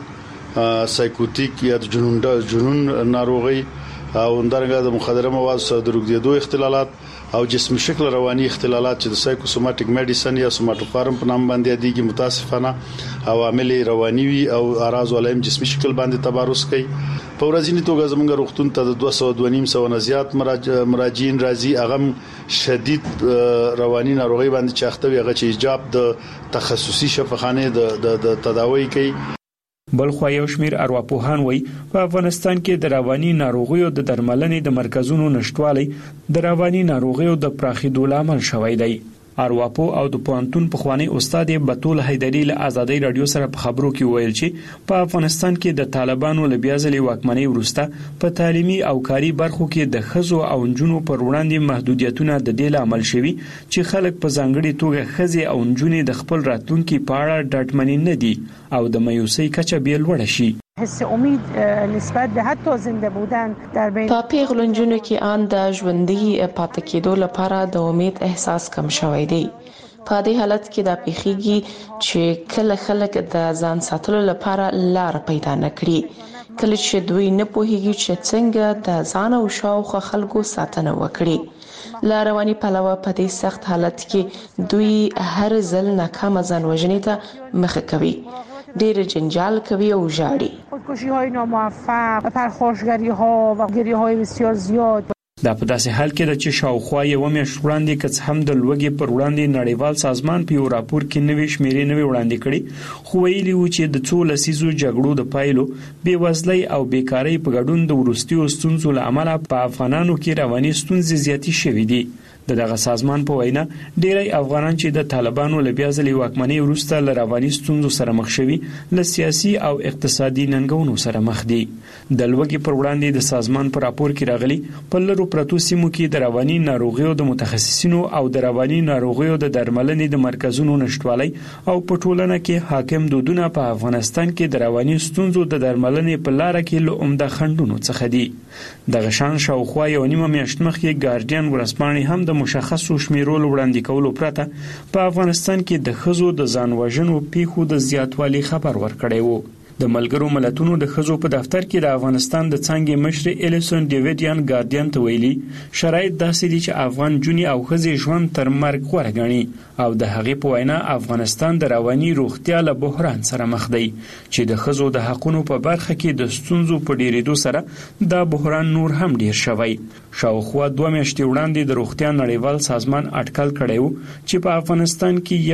سایکوټیک یا جنون ناروغي، او همدارنګه د مخدره موادو سره د روغتیادو اختلالات او جسم شکل رواني اختلالات چې د سایکوسوماتیک میډیسن یا سوماتوفارم په نام باندې یادېږي متاسفانه عوامل رواني وي او اعراض ولهم جسمي شکل باندې تبارز کوي. په ورځنی توګه زموږ روغتون ته د 200 نه زیات مراجعین راځي، هغه شدید رواني ناروغي باندې چې اخته وي، هغه چې ایجاب د تخصصي شفاخانه د تداوی کوي. بلخو یو شمیر ارواپوهان وایي په افغانستان کې د رواني ناروغیو د درملنې د مرکزونو نشټوالی د رواني ناروغیو د پراخېدو لامل شوی دی. ارواپو او د پوهنتون پخوانی استاد بتول حیدری له ازادي رادیو سره په خبرو کې ویل چې په افغانستان کې د طالبانو له بیا ځلې واکمنۍ وروسته په تعلیمي او کاري برخو کې د ښځو او نجونو پر وړاندې محدودیتونه د دې لامل شوي چې خلک په ځانګړي توګه ښځې او نجونې د خپل راتلونکي په اړه ډاډمنې نه دي او د مایوسۍ کچه به لوړه شي. حس امید نسبت به حتی زنده بودن در بین په پیغلونجونو کې آن د ژوندۍ پاتې کېدو لپاره د امید احساس کم شوی دی. په دې حالت کې دا پیخیږي چې کله خلک د ځان ساتلو لپاره لار پیدا نکړي، کله چې دوی نه پوهیږي چې څنګه د ځان او شاوخوا خلکو ساتنه وکړي. لا رواني پلوه په دې سخت حالت کې دوی هر ځل ناکام ځان وژنې ته مخه کوي، ډېر جنجال کوي او ژاړي. خودکشی‌های ناموفق، پرخاشگری‌ها و گریه‌های بسیار زیاد. دا په داسې حال کې د چې شاوخوا یو میاشت وړاندې که هم د لوږې پر وړاندې نړیوال سازمان په یو راپور کې نوې شمیرې نوې وړاندې کړي، خو ویلي و چې د څو لسیزو جګړو د پایلو بېوزلۍ او بیکارۍ په ګډون د وروستیو ستونزو له امله په افغانانو کې رواني ستونزې زیاتې شوې دي. دغه سازمان په وینا ډیری افغانان چې د طالبانو له بیا ځلې واکمنۍ وروسته له رواني ستونزو سره مخ شوي، له سیاسي او اقتصادي ننګونو سره مخ دي. د لوږې پر وړاندې د سازمان په راپور کې راغلي په لرو پرتو سیمو کې د رواني ناروغیو د متخصصینو او د رواني ناروغیو د درملنې د مرکزونو نشټوالی او په ټولنه کې حاکم دودونه په افغانستان کې د رواني ستونزو د درملنې په لار کې له عمده خنډونو څخه دي. دغه شان شاوخوا یو نیمه میاشت مخکې ګارډین ورځپاڼې هم د مشخصو شمیرولو وړاندې کولو پرته په افغانستان کې د ښځو د ځان وژنو پیښو د زیاتوالي خبر ورکړی و. د ملګرو ملتونو د ښځو په دفتر کې د افغانستان د څانګې مشر الیسون ډیویډیان ګارډین ته ویلي شرایط داسې دي چې افغان جونې او ښځې ژوند تر مرګ غوره ګڼي او د هغې په وینا افغانستان د رواني روغتیا له بحران سره مخ دی چې د ښځو د حقونو په برخه کې د ستونزو په ډیریدو سره دا بحران نور هم ډیر شوی. شاوخوا 2 میاشتې وړاندې د روغتیا نړیوال سازمان اټکل کړی و چې په افغانستان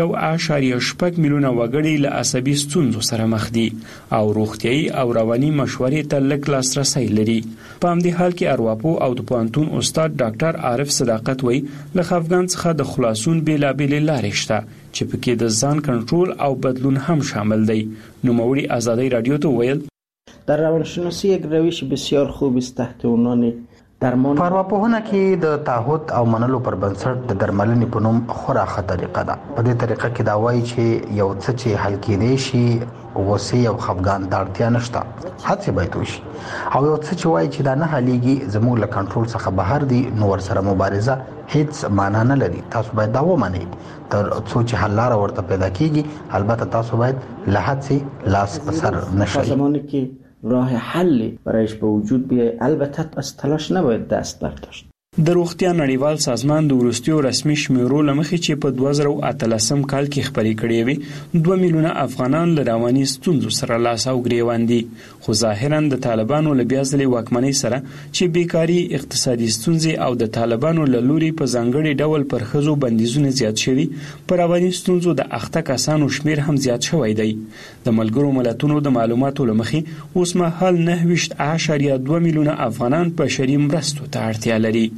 کې 1.6 میلیونه وګړي له عصبي ستونزو سره مخ دي او روغتیايي او رواني مشورې ته لږ لاسرسی لري. په همدې حال کې ارواپو او د پوهنتون استاد ډاکټر عارف صداقت وایي له خفګان څخه د خلاصون بېلابېلې لارې شته چې پکې د ځان کنټرول او بدلون هم شامل دی. نوموړي ازادي رادیو ته ویل در روانشناسی یک روش بسیار خوب است تحت عنوان درمان. په ارواپوهنه کې د تعهد او منلو پر بنسټ د درملنې په نوم خورا ښه طریقه ده. په دې طریقه کې دا وایي چې یو څه چې حل کېدی شي غوسې او خفګان ته اړتیا نشته، هڅې باید وشي، او یو څه چې وایي چې دا نه حلیږي زموږ له کنټرول څخه بهر دي نو ورسره مبارزه هیڅ معنا نه لري. تاسو باید دا ومنئ تر څو چې حل لاره ورته پیدا کیږي. البته تاسو باید له هڅې لاس په سر نشئ. زمانی که راه حل برایش به وجود بیاید البته از تلاش نباید دست برداشت. د روغتیا نړیوال سازمان د وروستیو رسمي شمیرو لمخې چې په 2013 کال کې خبرې کړې وي 2 میلیونه افغانان له رواني ستونزو سره لاس او ګریوان دي. خو ظاهرا د طالبانو له بیا ځلې واکمنۍ سره چې بیکاری، اقتصادي ستونزې او د طالبانو له لوري په ځانګړي ډول پر ښځو بندیزونه زیات شوي، په رواني ستونزو د اخته کسانو شمیر هم زیات شوی دی. د ملګرو ملتونو د معلوماتو لمخې اوس مهال 9.2 میلیونه افغانان بشري مرستو ته اړتیا لري.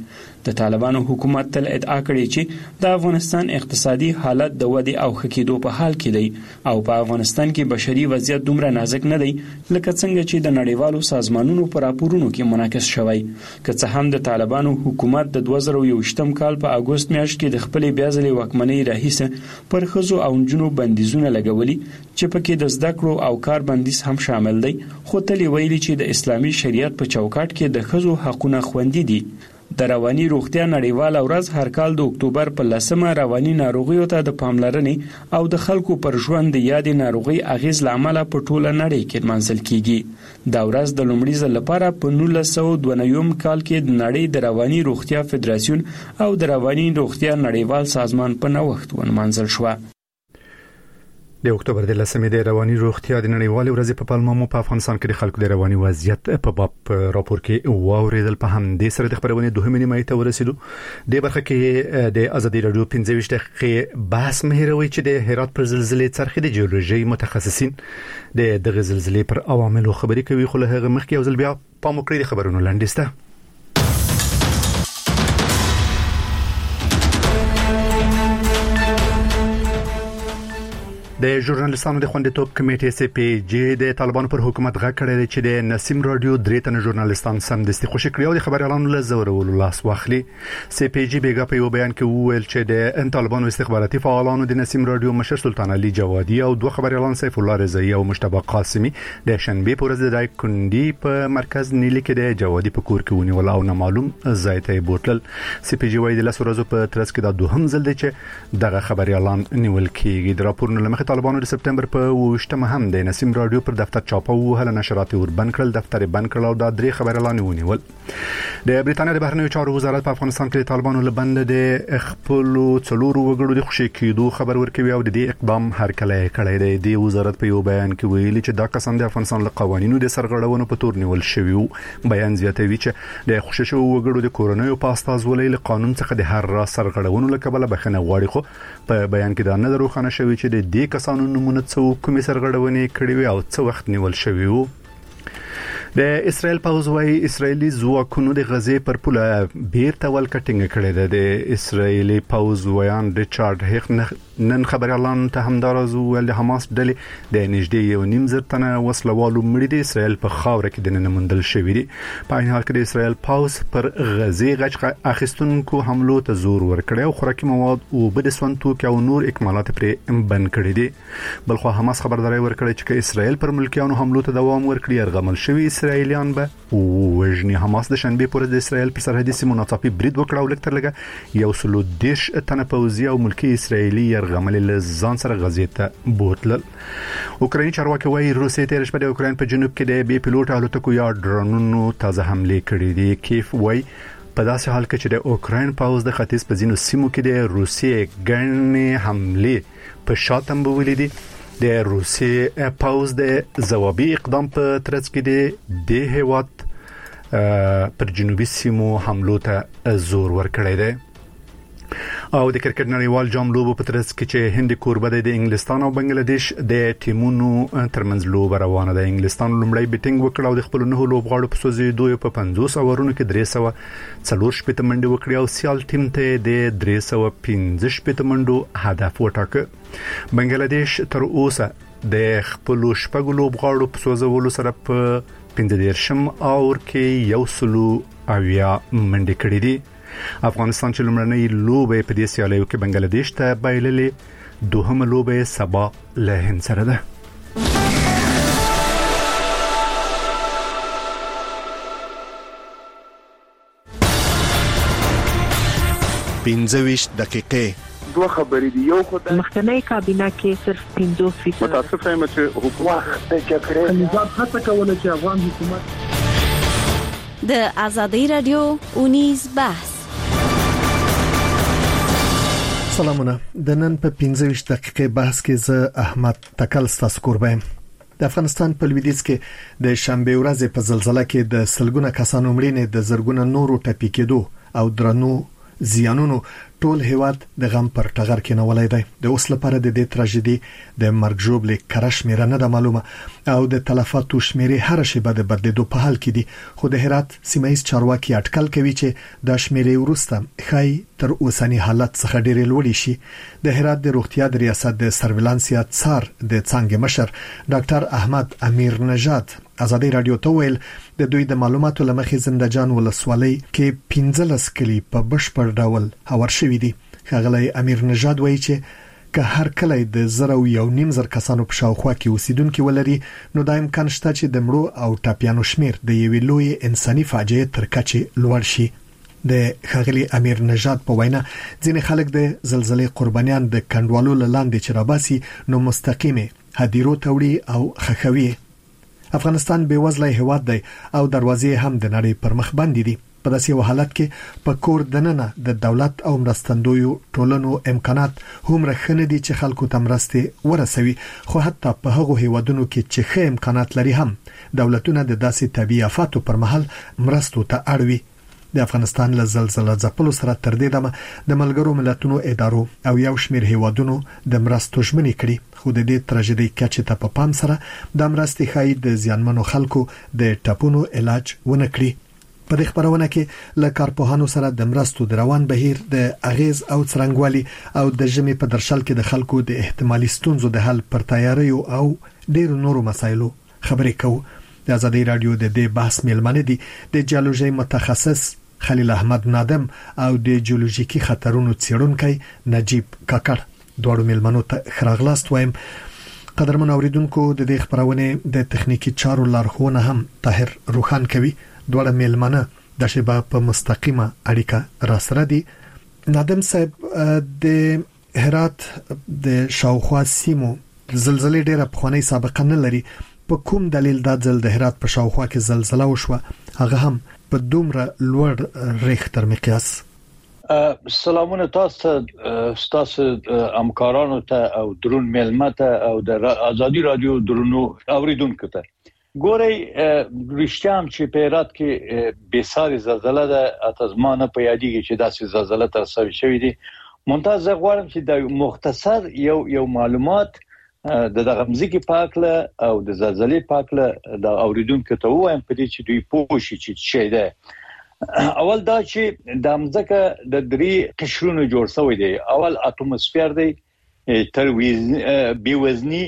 د طالبانو حکومت تل ادعا کړې چې د افغانستان اقتصادي حالت د ودی او خکېدو په حال کې دی او په افغانستان کې بشري وضعیت دومره نازک نه دی لکه څنګه چې د نړیوالو سازمانونو پر راپورونو کې منعکس شوی. که څه هم د طالبانو حکومت د 2021م کال په اگست میاشت کې د خپل بیا ځلې واکمنۍ راهیسه پر ښځو او نجونو بندیزونه لګولي چې پکې د زده کړو او کار بندیز هم شامل دی، خو تل ویلي چې د اسلامي شریعت په چوکاټ کې د ښځو حقونه خوندي دي. د رواني روغتیا نړیواله ورځ هر کال د اکتوبر په 10مه رواني ناروغیو ته د پاملرنې او د خلکو پر ژوند د یادې ناروغي اغیز لامل په ټوله نړۍ کې منځل کیږي. دا ورځ د لومړي ځل لپاره په 1992 کال کې د نړۍ د رواني روغتیا فدراسیون او د رواني روغتیا نړیوال سازمان په نوښت ونمانځل شو. د اکتوبر د 10مې د رواني روغتیا د نړیوالې ورځې په پلمه په افغانستان کې د خلکو د رواني وضعیت په باب راپور کې واوریدل. په همدې سره د خبرونې دوهمې نیمه ته ورسېدو. د برخه کې د ازادي رادیو 15 دقیقې بحث مهیروي چې د هرات پر زلزلې څرخي د جیولوژي متخصصین د دغه زلزلې پر عواملو خبرې کوي. خو له هغه مخکې یو ځل بیا پام وکړئ د خبرونو لاندې. د ژورنالیستانو د خوندیتوب کمیټې سی پی جی د طالبانو پر حکومت غږ کړی چې د نسیم رادیو 3 تنه ژورنالیستان سمدستي خوشی کړی او د خبريالانو له زورولو لاس واخلي. سی پی جی بیګا په یو بیان کې وویل چې د طالبانو استخباراتي فعالانو د نسیم رادیو مشر سلطان علي جوادي او دوه خبريالان سیف الله رضایی او مجتبی قاسمی د شنبه پر ورځ د دایکندي په مرکز نیلی کې د جوادي په کور کې ونیول او نامعلوم ځای ته بوتل. سی پی جی وايي د لاسو ورځو په ترڅ کې د دوهم ځل دی چې دغه خبريالان نیول کیږي. د راپورونو لمخې طالبانو د سپتمبر په 28مه هم د نسیم رادیو پر دفتر چاپه وهله، نشرات ور بند کړل، دفتر بند کړل او د درې خبريالان ونیول. د بریټانیا د بهرنیو چارو وزارت په افغانستان کې طالبانو له بند د خپل څلورو وګړو د خوشی کېدو خبر ورکوي او د دې اقدام هرکله کړی دی. د وزارت په یو بیان کې ویلي چې دا کسان د افغانستان له قوانینو د سرغړونو په تور نیول شوی وو. بیان زیاتوي چې د خوشی شوو وګړو د کورونیو په استازولۍ له قانون څخه د هر را سرغړونو له کبله بخښنه غواړي. خو په بیان کې دا نه روښانه شوی چې د دې کسانو نمونه څو کومې سرغړونې کړې وي او څو وخت نیول شوی وو. د اسرائیل پوځ وايي اسرایلی ځواکونو د غزې پر پوله بیرته ولکټینګ کړې ده. د اسرایلی پوځ ویان ریچارډ هیخ نن خبريالان ته همدارز ول د حماس ډلې د نږدې 1.5 تنه وسلوالو مړي د اسرائیل په خاور کې د نن مندل شوی دي. په این حال کې د اسرائیل پوځ پر غزې غچ اخیستونکو حملو ته زور ورکړی او خوراکي مواد او بد سونتو کې او نور اکمالات پرې بند کړی دي. بلخو حماس خبرداري ورکړی چې اسرائیل پر ملکیانو حملو ته دوام ورکړي يرغمل شوی اسرائیلیان به وژني. حماس د شنبه پر د اسرائیل پر سرحدي سیمو ناڅاپي برید وکړ او لکتر لګه یو سلو دیش تنه پوځي او ملکی اسرائیلی يرغمل له ځان سره غزې ته بوتلل. اوکراین چارواکي وايي روسیې تیر شپه د اوکراین په جنوب کې د بي پیلوټ الوتکو یا ډرونونو تازه حمله کړې دي. کیف وايي په داسې حال کې چې د اوکراین پوځ د ختیځ په ځینو سیمو کې د روسیې ګڼې حمله په شاتم بولې دي. د روسیې پوځ د ځوابي اقدام په ترڅ کې د هیواد پر جنوبي سیمو حملو ته زور ورکړی دی. او د کرکټ نړیوال جام لوبو په ترڅ کې چې هند کوربه د انګلستان او بنگلاديش د ټیمونو ترمنځ لوب روانه ده. انګلستان لومړی بیټینګ وکړ او د خپل نه لوبغاړو په سوزیدو په 50 اورونو کې 340 منډه وکړه او سیال ټیم ته د 315 منډو هدف وټاکه. بنگلاديش تر اوسه د خپل شپږ لوبغاړو په سوزولو سره په 15 اور کې یو سلو اویا منډه کړې دي. افغانستان چې لومړنۍ لوبه په دې سیالیو کې بنگلاديش ته بایللې، دوهمه لوبه سبا له هند سره ده. پنځه دقیقې دوه خبرې دي. یو خدای مخکنی کابینه کې صرف 50% متاسفه یم چې حکومت د جګړې نظام هڅه کوله چې افغان حکومت د ازادي رادیو اونیز بحث. سلامونه. د نن په 15 دقیقې بحث کې زه احمد تکل ستاسو قربان. د افغانستان په لویدیځ کې د شنبه ورځې په زلزلہ کې د سلګونه کسانو مړینې، د زرګونه نورو ټپي کېدو او درنو زیانونو ټول هیواد د غم پر ټغر کې نولای دی. د اوس لپاره د دې تراژیدي د مرګ ژوبلې کرش میره نه د معلومه او د تلفاتو شمیرې هر شی به د بدلیدو په حال کې دي. خو د هرات سیمایي چارواکي اټکل کوي چې د شمیرې وروسته خای تر اوسنی حالت څخه ډېر لوړ شي. د هرات د روغتیا د ریاست د سرویلانسیا څار د څنګه مشر ډاکټر احمد امیر نژاد ازادي رادیو ته ویل د دوی د معلوماتو لمخې زندهجان ولسوالۍ کې 15 کلی په بشپړ ډول هوار شوی دي. ښاغلی امیر نژاد وایي چې که هر کلی د 0.5 کسانو په شاوخوا کې اوسیدونکو ولري نو دا امکان شته چې د مړو او ټاپیانو شمیر د یوې لوی انساني فاجعې تر کچې لوړ شي. د ښاغلی امیر نژاد په وینا ځینې خلک د زلزلې قربانیان د کندوالو لاندې چراباسي نو مستقیمه هدیرو توړي او خخوي. افغانستان بیوزله هیواد دی او دروازې هم د نړۍ پر مخ باندې دي. په داسې حالت کې په کور دننه د دولت او مرستندویو ټولنو امکانات هم رخنه دي چې خلکو ته مرسته ورسوي. خو حتی په هغو هیوادونو کې چې ښه امکانات لري هم دولتونه د داسې طبيعي آفاتو پر مهال مرستو ته اړوي. د افغانستان له زلزلې ځپلو سره تر دې دمه د ملګرو ملتونو ادارو او یو شمېر هیوادونو د مرستو ژمنې کړې. خو د دې تراژیدي کچې ته په پام سره د مرستې خای د زیانمنو خلکو د ټاپونو علاج ونه کړی. په دې خبرونه کې له کارپوهانو سره د مرستو د روان بهیر د اغیز او څرنګوالي او د ژمي په درشل کې د خلکو د احتمالي ستونزو د حل پر تیاری او ډېر نورو مسایلو خبرې کوو. د ازادي رادیو د دې بحث میلمنه دي د جیولوژي متخصص خلیل احمد نادم او د جیولوژیکي خطرونو څېړونکی نجیب کاکړ. دوړو میلمنو ته خراغلاست وایم. قدرمن اوریدونکو د دې خبرونه د تخنیکی چارو لارښوونه هم طاهر روخان کوي. دوړو میلمنه د شبا په مستقیمه اړیکه را سره دي. نادم صاحب د هرات د شاوخوا سیمو زلزلې ډیره پخوانی سابقه نه لري. په کوم دلیل دا ځل د هرات په شاوخوا کې زلزلہ وشوه هغه هم په دومره لوړ ریختر مقیاس؟ سلامونه تاسو همکارانو ته او درون میلمه ته او د ازادي رادیو درونو اوریدونکو ته. ګورئ رښتیا هم چې په هرات کې بېساري زلزلہ ده. اتزمانه په یادېږي چې داسې زلزلہ ترسره شوې دي. منتظر غواړم چې د مختصر یو معلومات د دغه مزګي پاکله او د زلزلې پاکله د اوریدونکو ته وایم په دې چې دوی پوه شي چې څه ده. اول دا چې د مزګه د درې قشرونو جوړ شوی دی. اول اتموسفیر دی تر بیوزنی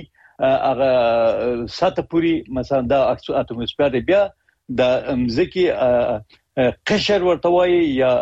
هغه سطح پوری مثلا د اتموسفیر دی. بیا د مزګي قشر ورته وایي یا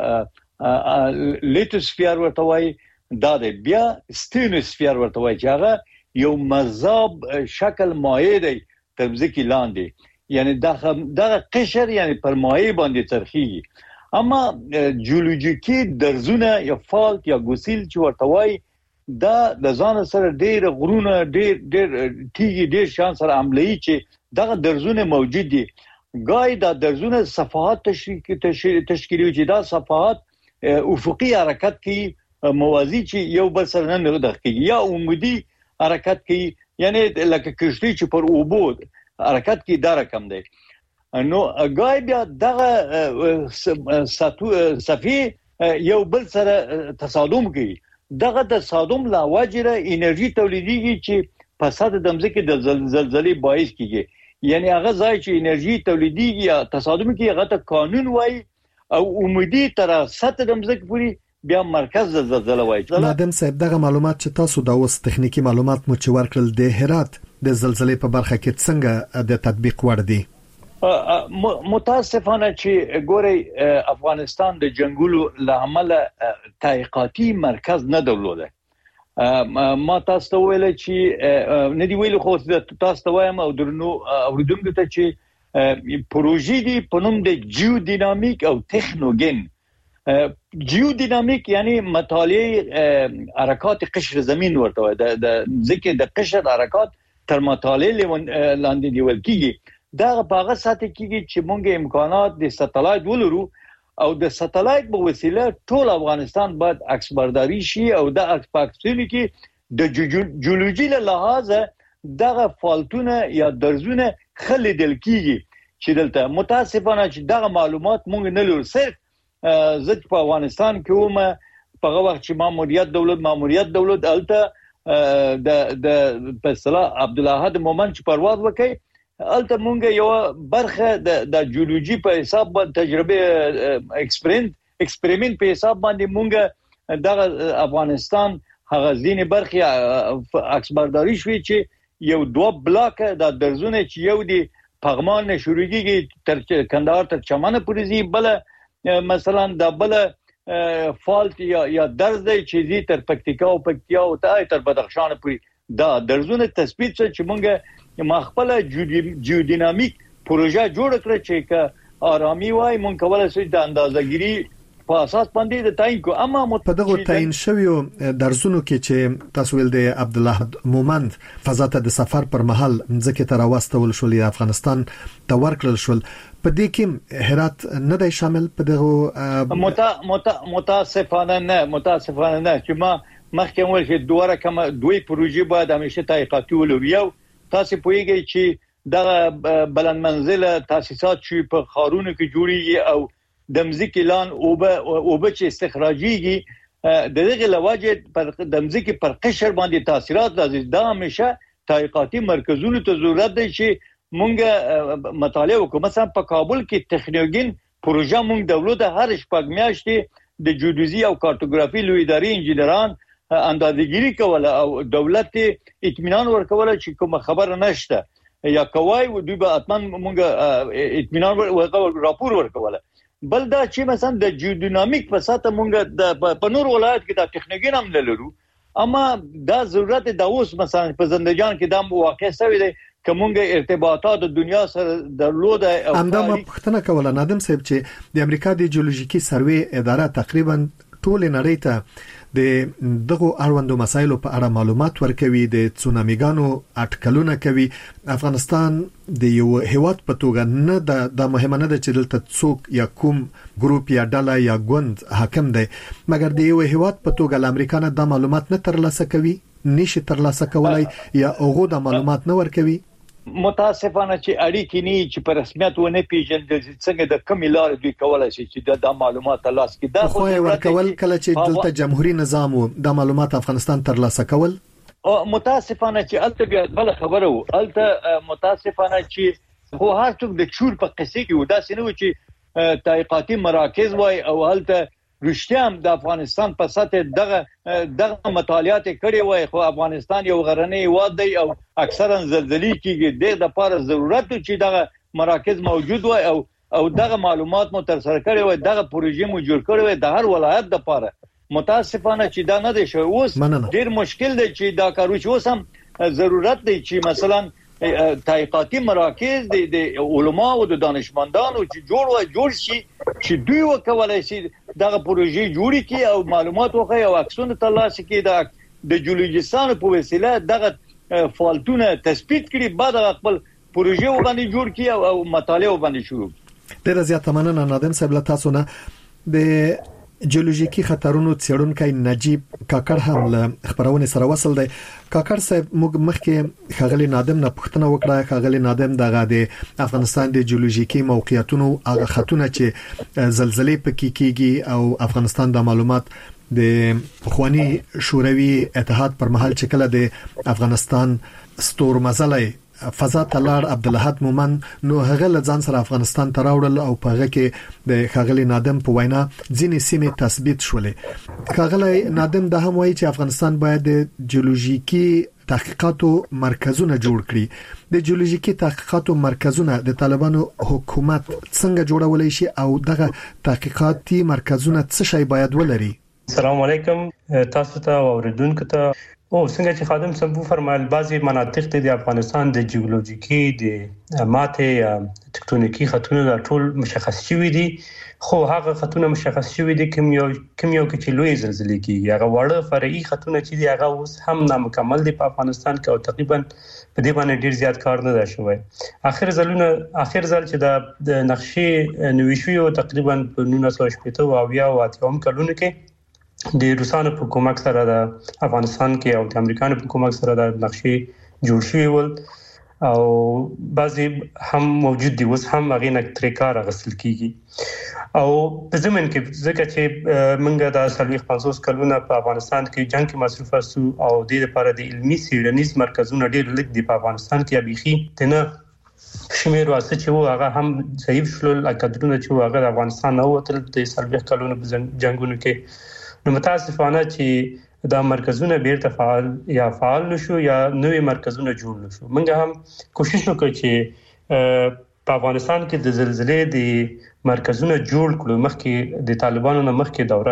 لیتوسفیر ورته وایي دا دی. بیا ستینوسفیر ورته وایي چې هغه یو مذاب شکل مایع دی تر ځکه لاندې. یعنی دا قشر یعنی پر مایع باندې ترخیږي. اما جیولوژیکي درزونه یا فالت یا ګوسیل چې ورته وایي دا د ځان سره ډېر غرونه ډېر تیږي ډېر شان سره عملي چې دا درزونه موجود دي. ګای دا درزونه صفحات تشکیلوي چې دا صفحات افقي حرکت کوي موازی چې یو بل سره نه دقیږي یا عمودي حرکت کوي یعنی لکه کشتی چې پر اوبو حرکت کوي دا رقم دی. نو ګای بیا دغه صفی یو بل سره تصادم کوي. دغه تصادم لا وجره انرژي تولیديږي چې په سطح د ځمکې د زلزلې باعث کیږي. یعنی هغه ځای چې انرژي تولیديږي یا تصادم کوي هغه ته قانون وایي او عمودي تر سطح د ځمکې پورې بیا مرکز د زلزلې وایي. نادم صاحب دغه معلومات چې تاسو د اوس تخنیکی معلومات مو چې ورکړل د هرات د زلزلې په برخه کې څنګه د تطبیق وړ دي؟ متاسفانه چې ګورئ افغانستان د جنگولو لامل تحقیقاتي مرکز نه درلوده. ما تاسو ته ویل چې نه دی ویل خو تاسو ته وایم او درنو اوریدونکو ته چې پروژې دی په نوم د جیودینامیک او تکنوګن. جیودینامیک یعنی مطالعه حرکات قشر زمین ورته وایي. د ځکه د قشر حرکات تر مطالعه لاندې نیول کیږي. دا په هغه ساته کېږي چې مونږه امکانات د ساتلایت ولرو او د ساتلایت په وسیله ټول افغانستان باید عکس برداری شي او د عکس پاکستان کې د جیولوژي له لحاظه دغه فالتونه یا درزونه خلیدل کیږي چې دلته متاسفانه چې دغه معلومات مونږ نه لرو. صرف زه په افغانستان کې ومه په وخت چې ماموریت دولت الته د په اصطلاح عبدالاحد مومن چې پرواز وکړي الته مونږ یو برخه د جیولوژي په حساب باندې تجربه ایکسپریمنت په حساب باندې مونږ د افغانستان هغه ځینې برخه عکسبرداري شوې چې یو 2 بلاک د درزونه چې یو دی پغمان شروعیږي تر کندهار تر چمن پورې زی بل مثلا د بل فالت یا درز دی چې زی تر پکتیکا او تر بدخشان پورې دا درزونه تثبیت چې مونږ مخبل جیودینامیک پروژه جوړ کړ چې آرامي وای مونږ کولای شو د اندازهګيري په اساس باندې د تعین کو اما په دغه تعین شویو درزونو کې چې تاسو ول د عبدالله مومند فضا ته د سفر پر مهال ځکه تر واستول شو ل افغانستان ته ورکړل شو په دې کې هرات نه دی شامل په دغه متاسفانه نه چې ما مخکې ول چې دوه کوم دوی پروژې باید همیشه تحقیقاتي ولوي تاسو پوهیږئ چې دغه بلند منزله تاسیسات چې په خارونو کې جوړیږي او د مزکی لان اوبه چې استخراجيږي د دغه لواجه پر د مزکی پر قشر باندې تاثیرات راځي دا همیشه تحقیقاتي مرکزونو ته ضرورت دی چې مونږ مطالعه وکړو مثلا په کابل کې تخنیکین پروژه مونږ دولت هر شپږ میاشتې د جیودیزي او کارتوګرافي لوی ادارې انجینران اندازهګيري کوله او دولت اطمینان ورکوله چې کوم خبره نشته یا کوي و دوی به اتمن مونږ اطمینان ورکول راپور ورکوله بل دا چې مثلا د جیودینامیک په ساته مونږ په نور ولایت کې د تخنیکین هم لرو اما دا ضرورت د اوس مثلا په زندجان کې د واقع شوی دی کومه ارتباطات د دنیا سره درلود او همدا پښتنه کوله نادم صاحب چې د امریکا د جیولوژیکي سروې اداره تقریبا ټول نړۍ ته د دغه اړوندو مسایلو په اړه معلومات ورکوي د تسونامیګانو اټکلونه کوي افغانستان د یو هیواد په توګه نه د مهمه نه د چدلته څوک یا کوم ګروپ یا ډله یا ګوند حاکم دی مګر د یو هیواد په توګه د امریکا نه د معلومات نه ترلاسه کوي نشي ترلاسه کولای یا هغه د معلومات نه ورکوي متاسفانه چې اړیکې نه چې په رسمیت ونه پیژندل څنګه د کوم لار دوی کولای شي چې د معلومات ترلاسه کړي دا خو ورکول کله چې دلته جمهوریت نظام او د معلومات افغانستان ترلاسه کول متاسفانه چې الته بیا بل خبره وو الته متاسفانه چې خو هر څوک د چور په قصې کې ودا سينو چې تحقیقاتي مراکز وای او الته رښتیام د افغانستان په سطح دغه مطالعات کړي وای خو افغانستان یو غرنی هیواد دی او اکثرا زلزلې کېږي د لپاره ضرورت چې دغه مراکز موجود وای او دغه معلومات مو تر سره کړي وای دغه پروژې مو جوړ کړي وای د هر ولایت لپاره متاسفانه چې دا نه دی شوی اوس ډیر مشکل دی چې دا کارو چې اوس هم ضرورت دی چې مثلا تحقیقاتي مراکز د علما او د دانشمندانو چې جوړ شي چې دوی وکولای شي دغه پروژې جوړی کی او معلومات وخی او عکسونه ترلاسه کی د جیولوژیستانو په وسیله دغه فالتونه تثبیت کړي بعد خپل پروژې وباندې جوړ کی او مطالعه وباندې شروع ډیر زیات مننه نادم صاحب له تاسو نه د جیولوژیکي خطرونو څېړونکی نجیب کاکړ هم له خبرونه سره وصل دی کاکړ صاحب موږ مخکې خغلی نادم نه پوښتنه وکړه خغلی نادم دغه د افغانستان د جیولوژیکي موقعیتونو هغه خطونه چې زلزلې پکې کیږي او افغانستان د معلومات د پخوانی شوروي اتحاد پر مهال چې کله د افغانستان ستورمزلې فضا تلار عبدالاحد مومن نو هغه لځان سره افغانستان ته راوړل او په هغه کې د خغلی نادم په وینا ځینې سیمې تثبیت شولې خغلی نادم د هم وایي چې افغانستان باید د جیولوژیکي تحقیقاتو مرکزونه جوړ کړي د جیولوژیکي تحقیقاتو مرکزونه د طالبانو حکومت څنګه جوړولای شي او دغه تحقیقاتي مرکزونه څه شی باید ولري السلام علیکم تاسو ته اوریدونکو ته او څنګه چې خادم صاحب فرمایل بعضی مناطق د افغانستان د جیولوژیکي د ماته ټکټونیکي خطونه ټول مشخص شوي دي خو هغه خطونه مشخص شوي دي کوم یو کې لوی زلزلې کیږي هغه وړه فرعي خطونه چې دي هغه اوس هم نامکمل دي په افغانستان کې او تقریبا په دې باندې ډیر زیات کار نه دی شوی اخر ځل چې د نقشې نوې شوی او تقریبا په 1980 او 80 کلونو کې د روسانو په کومک سره د افغانستان کې او د امریکایانو په کومک سره د نقشې جوړ شوی ول او بعضي هم موجود دي اوس هم هغه نه تریکار غسل کیږي او په زمين کې ځکه چې منګه د 50 کلونه په افغانستان کې جنگ کې مصروف اسو او د لپاره د علمي سیډنیز مرکزونه ډېر لږ دي په افغانستان کې ابيخي تنه شمیر واسه چې هغه هم ضعیف شول اکدرونه چې هغه د افغانستان نه وتل د 40 کلونو جنگونو کې نو متاسفانه چې دا مرکزونه بیرته فعال نشو یا نوې مرکزونه جوړ نشو موږ هم کوشش وکړو چې په افغانستان کې د زلزلې د مرکزونه جوړ کړو مخکې د طالبانو نه مخکې دوره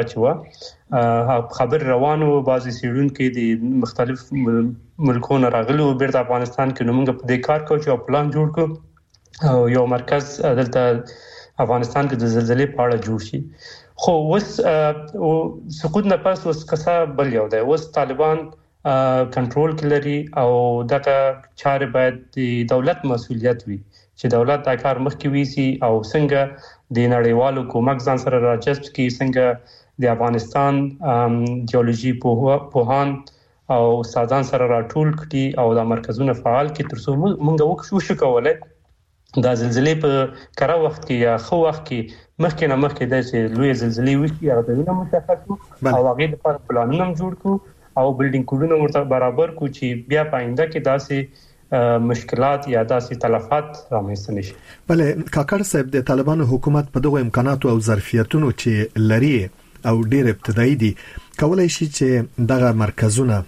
چوا خبر روانو بعضي سیډون کې د مختلف ملکونو راغلو بیرته افغانستان کې نو موږ په دې کار کوو چې پلان جوړ کړو او یو مرکز دلته افغانستان کې د زلزلې په اړه جوړ شي خو وس سقوط نه پس وس کسا بل یو دی وس طالبان کنټرول کړي او دغه چارې باید د دولت مسولیت وي چې دولت دا کار مخکې ویسي او څنګه د نړیوالو کومک ځان سره راجذب کړي څنګه د افغانستان جیولوژي پوهان او استادان سره راټول کړي او د مرکزونو فعال کړي ترڅو موږ وشو کولای دا زلزلې په کره وخت کې یا خو وخت کې مخکې نه مخکې د لوی زلزلې وشي هغه د مشخص او هغه د پلانونو جوړ کو او بلډینګ کوډونه ورته برابر کو چې بیا پاینده کې داسې مشکلات یا داسې تلفات رامنځته نشي. بلې کاکړ صاحب د طالبانو حکومت په دغه امکاناتو او ظرفیتونو چې لري او ډېر ابتدایي دي کولای شي چې دغه مرکزونه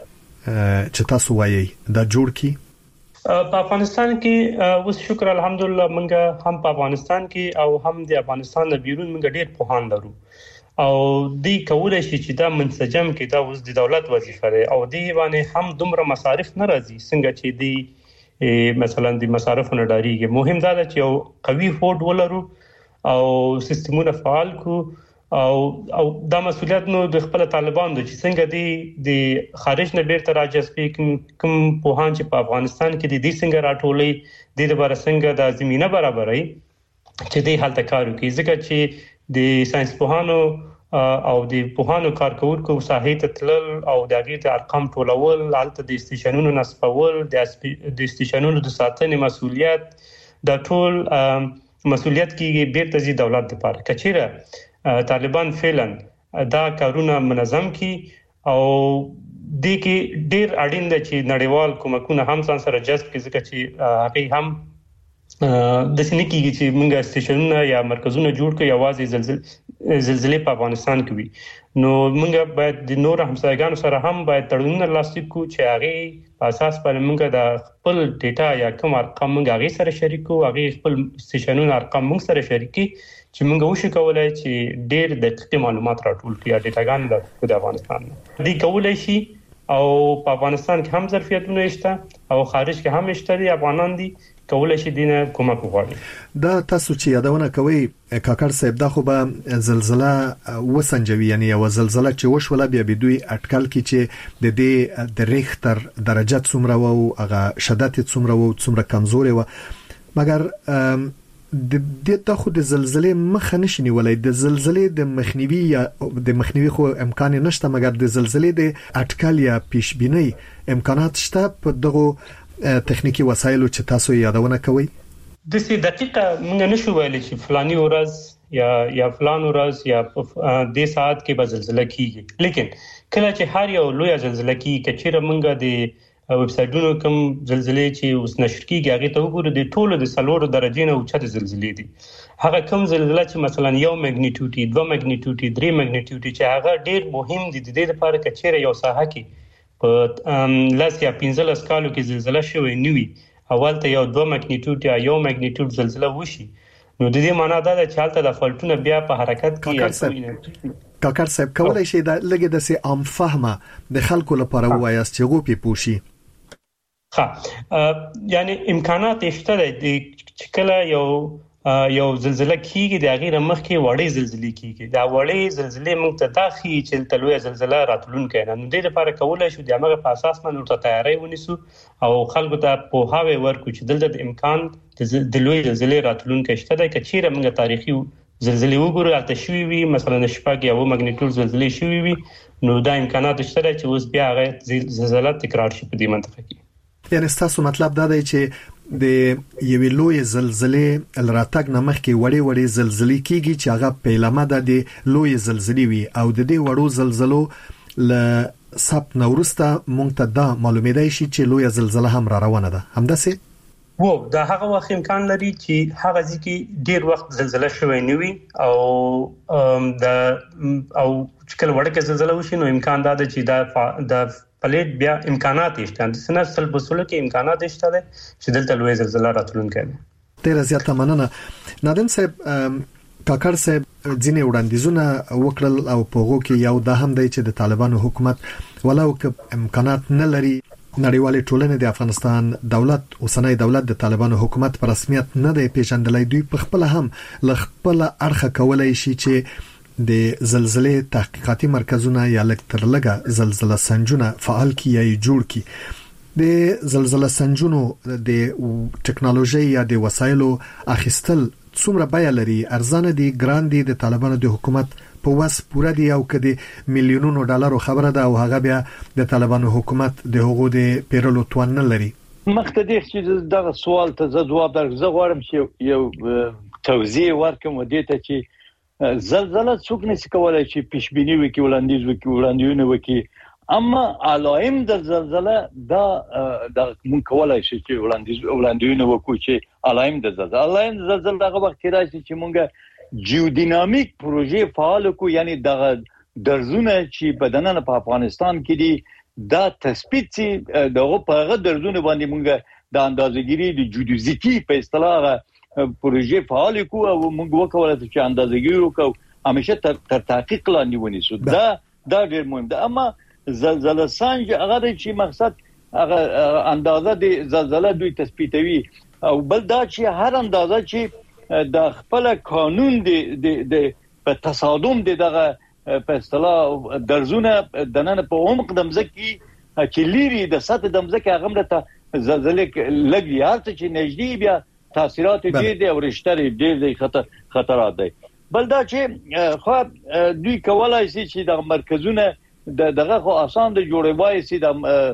چې تاسو وایي دا جوړ کړي. په افغانستان کې اوس شکر الحمدلله منګه هم په افغانستان کې او هم د افغانستان نه بیرون منګه ډېر پوهان لرو او دی کولای شي چې دا منسجم کې دا اوس د دولت وظیفه ده او دی باندې هم دومره مصارف نه راځي څنګه چې دی مثلا د مصارف نه ډاریږي مهم دا ده چې یو قوي فورډ ولرو او سیستمونه فعال کو او دا مسولیت نو د خپل طالبان د چې څنګه د خارج نه بیرته راجذب کوم پوهان چې په افغانستان کې د دې څنګه راټولې د لپاره څنګه د زمينه برابرۍ چې د حالت کار کوي ځکه چې د ساينس پوهانو او د پوهانو کارکونکو ساحې ته تلل او د هغه ارقام ټولول حالت د استشنونو نسبول د استشنونو د ساتنې مسولیت د ټول مسولیت کې بیرته زی دولت لپاره کچیره طالبان فعلا دا کارونه منظم کی او د کې ډیر اړین دي چې نړیوال کومکونه هم ځان سره جذب کړي ځکه چې هغه هم د سنکیږي چې موږ استشنونه یا مرکزونه جوړ کړو یوازې زلزلې په افغانستان کې وي نو موږ باید د نور همسایګانو سره هم باید تړونونه لاسلیک کړو چې هغه په اساس باندې موږ د خپل ډیټا یا کوم ارقام موږ هغه سره شریک کړو هغه خپل استشنونه ارقام موږ سره شریک کړي چې موږ وشو کولای چې ډېر دقیق معلومات راټول کړو ډیټاګان د افغانستان دی کولای شي او په افغانستان کې هم ظرفیتونه شته او خارج کې هم شته دي افغانان دي کولای شي دینه کومک وغواړي دا تاسو چې یادونه کوي کاکړ صاحب دا خو به زلزلہ وسنجوي یعنی یو زلزلہ چې وشوله بیا به دوی اټکل کی چې د دې د ریختر درجه څومره وو هغه شدت څومره وو څومره کمزوري وو مګر د تاخو د زلزلې مخه نشي نیولای د زلزلې د مخنیوي خو امکان نشته مګر د زلزلې د اټکل یا پیشبینی امکانات شته په دغه تخنیکی وسایلو چې تاسو یادونه کوي د سې دقیقه موږ نشو ویلای چې فلاني ورځ یا فلان ورځ یا د ساعت کې به زلزلہ کیږي لیکن کله چې هر یو لوی زلزلہ کیږي کچېره موږ د ویب سایټونو کوم زلزلې چې اوس نشر کیږي هغه ته وګورئ د ټولو د 4 درجې نه اوچته زلزلې دي هغه کوم زلزلہ چې مثلا یو میګنیټیوډ 2 میګنیټیوډ 3 میګنیټیوډ چې هغه ډیر مهم دي د دې لپاره کچېره یو ساحه کې په لاس یا 15 کالو کې زلزلہ شوی نیوي اول ته یو 2 میګنیټیوډ یا یو میګنیټیوډ زلزلہ وشي نو د دې معنی دا ده چې حالت د فالټونه بیا په حرکت کې کاکړ صاحب کولای شي دا لګي د سي عام فهمه د خلکو لپاره وایاست چې غوپی پوشي یعنی امکانات شته دي چې کله یو زلزلہ کیږي د غیر مخکې وړې زلزلې کیږي دا وړې زلزلې موږ ته داخلي چې تلوي زلزلہ راتلون کینه نو د دې لپاره کولای شو د هغه په اساس باندې ورته تیاری ونیسو او خلکو ته په هاوی ورکو چې دلته امکان د لوی زلزلې راتلون کې شته د کچیره موږ تاریخي زلزلې وګورو البته شوي وي مثلا شپږ یا و ماګنیټیوډ زلزلې شوي وي نو دا امکانات شته چې اوس بیا هغه زلزلہ تکرار شي په دې منطقه کې یعنی تاسو مطلب دا دی چې د یوې لوی زلزلې لراتګ نمخ کې وړې زلزلې کیږي چې هغه پیلامه د لوی زلزلې وي او د دې وړو زلزلو ل سب نورسته مونږ ته دا معلومه شي چې لوی زلزلہ هم را روانه ده همداسې وو دا هغه وخت امکان لري چې هغه ځکه ډیر وخت زلزلہ شوی نه وي او چې کله وړکه زلزلہ وشي نو امکان دا چې د پلیټ بیا امکانات شته د سنسل بوسله کې امکانات شته چې دلته لوی زلزلہ راتلونکي ډیر زیاته مننه نادم صاحب کاکړ صاحب ځینې وړاندیزونه وکړل او په هغه کې یو د هم دی چې د طالبانو حکومت ولو که امکانات نه لري نړیوالې ټولنې د افغانستان دولت اوسنۍ دولت د طالبانو حکومت په رسمیت نه دی پیژندلای دوی په خپل هم لخپل اړخ کولای شي چې د زلزلې تحقیقاتي مرکزونه یا لکترلګه زلزلہ سنجونه فعال کی یا جوړ کی د زلزلہ سنجونو د ټکنالوژي یا د وسایلو اخیستل څومره بیا لري ارزانه دي ګران دي د طالبانو د حکومت په واس پوره دی او کدي میلیونونو ډالرو خبره ده او هغه بیا د طالبانو حکومت د حقوق د پیرلو توان نه لري مخکې چې دا سوال ته جواب درکړم زه غواړم چې یو توضیح ورکړم ودې ته چې زلزلہ څوک نشي کولای چې پیشبینی وکړي وړاندیزونه وکړي اما علائم د زلزلہ دا مونږ کولای شو چې وړاندیزونه وکړو چې علائم د زلزلہ دغه وخت کې راځي چې مونږ جیودینامیک پروژې فعال کو یعنی دغه درزونه چې بدننه په افغانستان کې دي دا تثبیت چې دغه په درزونه باندې مونږ د اندازهګیری د جیودیزیکی په اصطلاح پروژې فعال کو او مونږ وکولای چې اندازهګیری وکړو همیشه تر تحقیق لاندې ونیسو دا ډېر مهم ده اما زلزلہ سنج هغه چې مقصد هغه اندازه د زلزلہ دوی تثبیتوي او بل دا چې هر اندازه چې د خپل قانون د په تصادم دغه په اصطلاح درزونه دننه په عمق دمځکی چې لیری د سطح دمځکی هغه مرته زلزلې لګي هرڅه چې نږدې بیا تاثیرات دي او رشتہ دي خطرات دي بل دا چې خو دوی کولای شي چې د مرکزونه دغه خو آسان د جوړوي سي د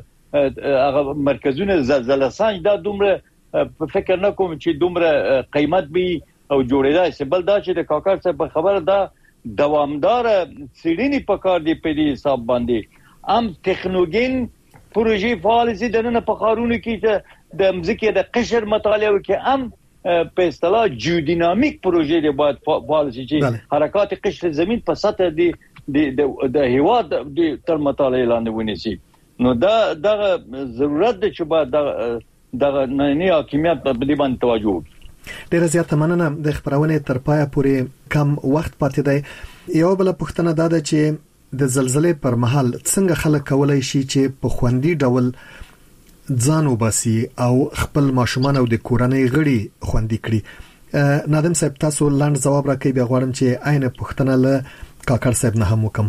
هغه مرکزونه زلزلہ سنج دا دومره فکر نه کوم چې دومره قیمت به او جوړیدای شي بل دا چې د کاکړ څخه په خبره دا دوامدار سړینی په کار دی په دې حساب باندې ام ټکنولوژي پروژې فعال سي دنه په خارونو کې د مزکه د قشر مطالعه کې ام په اصطلاح جیودینامیک پروژې دی باید فعال شي چې حرکات قشر زمين په سطح دی د هوا د تر مطالعه لاندې ونیسي نو دا ضرورت دی چې باید د نه حاکمیت په دې باندې توجه وکړي ډیر زیاته مننه د خبرونه تر پای پورې کم وخت پاتې دی یو بل پوښتنه دا ده چې د زلزلې پر مهال څنګه خلک کولای شي چې په خوندي ډول ځان وباسي او خپل ماشومان او د کورنۍ غړي خوندي کړي نادم صاحب تاسو لاند جواب راکړئ بیا غواړم چې عین پوښتنه له کاکړ صاحب نه هم وکم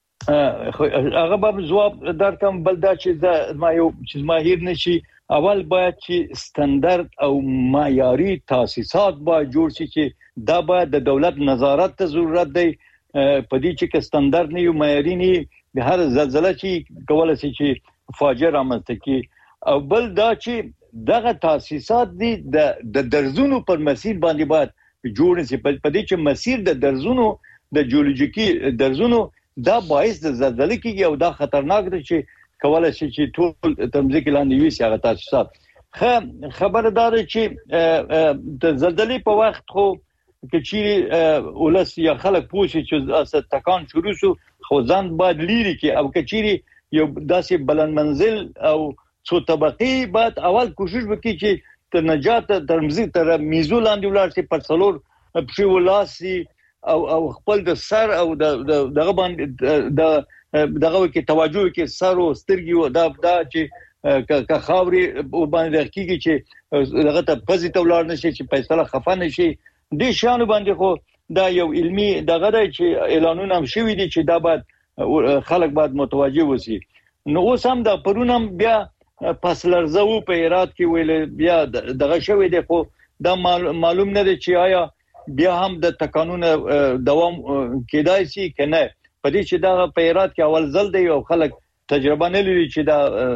هغه به جواب درکم بل دا چې ما یو چې ماهر نشي اول باید چې ستاندرد او معیاري تاسیسات باید جوړ شي چې دا باید د دولت نظارت ته ضرورت دی په دې چې ستاندرد نه یو معیاري نه د هر زلزلہ چې کولای شي چې فاجعه رامنځته کی او بل دا چې دغه تاسیسات دي د درزونو پر مسیر باندې باید جوړ شي په دې چې مسیر د درزونو د جیولوژیکي درزونو دا باعث د زلزلې کېږي او دا خطرناک دی چې کولای شي چې ټول تمځکه لاندې وي هغه تاسیسات خبردار چې د زلزلې په وخت خو چې ولس یا خلک پوښي چې تکان شروع شو خو ځان باید لیري کې او کچيري یو داسې بلند منزل او څو طبقي باید اول کوشش وکړي چې تر نجات تر میزو لاندې ولاړ شي پر څلور په ولاسي او خپل د سر او دغه باندې دغه کې توجه کې سر او سترګي دا چې که خاوري باندې دقیقي چې دغه ته پزې تولار نشي چې فیصله خفه نشي د شانو باندې خو دا یو علمي دغه دی چې اعلانونه هم شوي دي چې دا باید خلک باید متوجه وسی نو اوس هم دا پرونم بیا پسلرزو په هرات کې ویل بیا دغه شوی دی خو دا معلوم نه دی چې آیا بیا هم د تکانون دوام کېدای شي کنه په دې چې دا په هرات کې اول ځل دی او خلک تجربه نه لري چې دا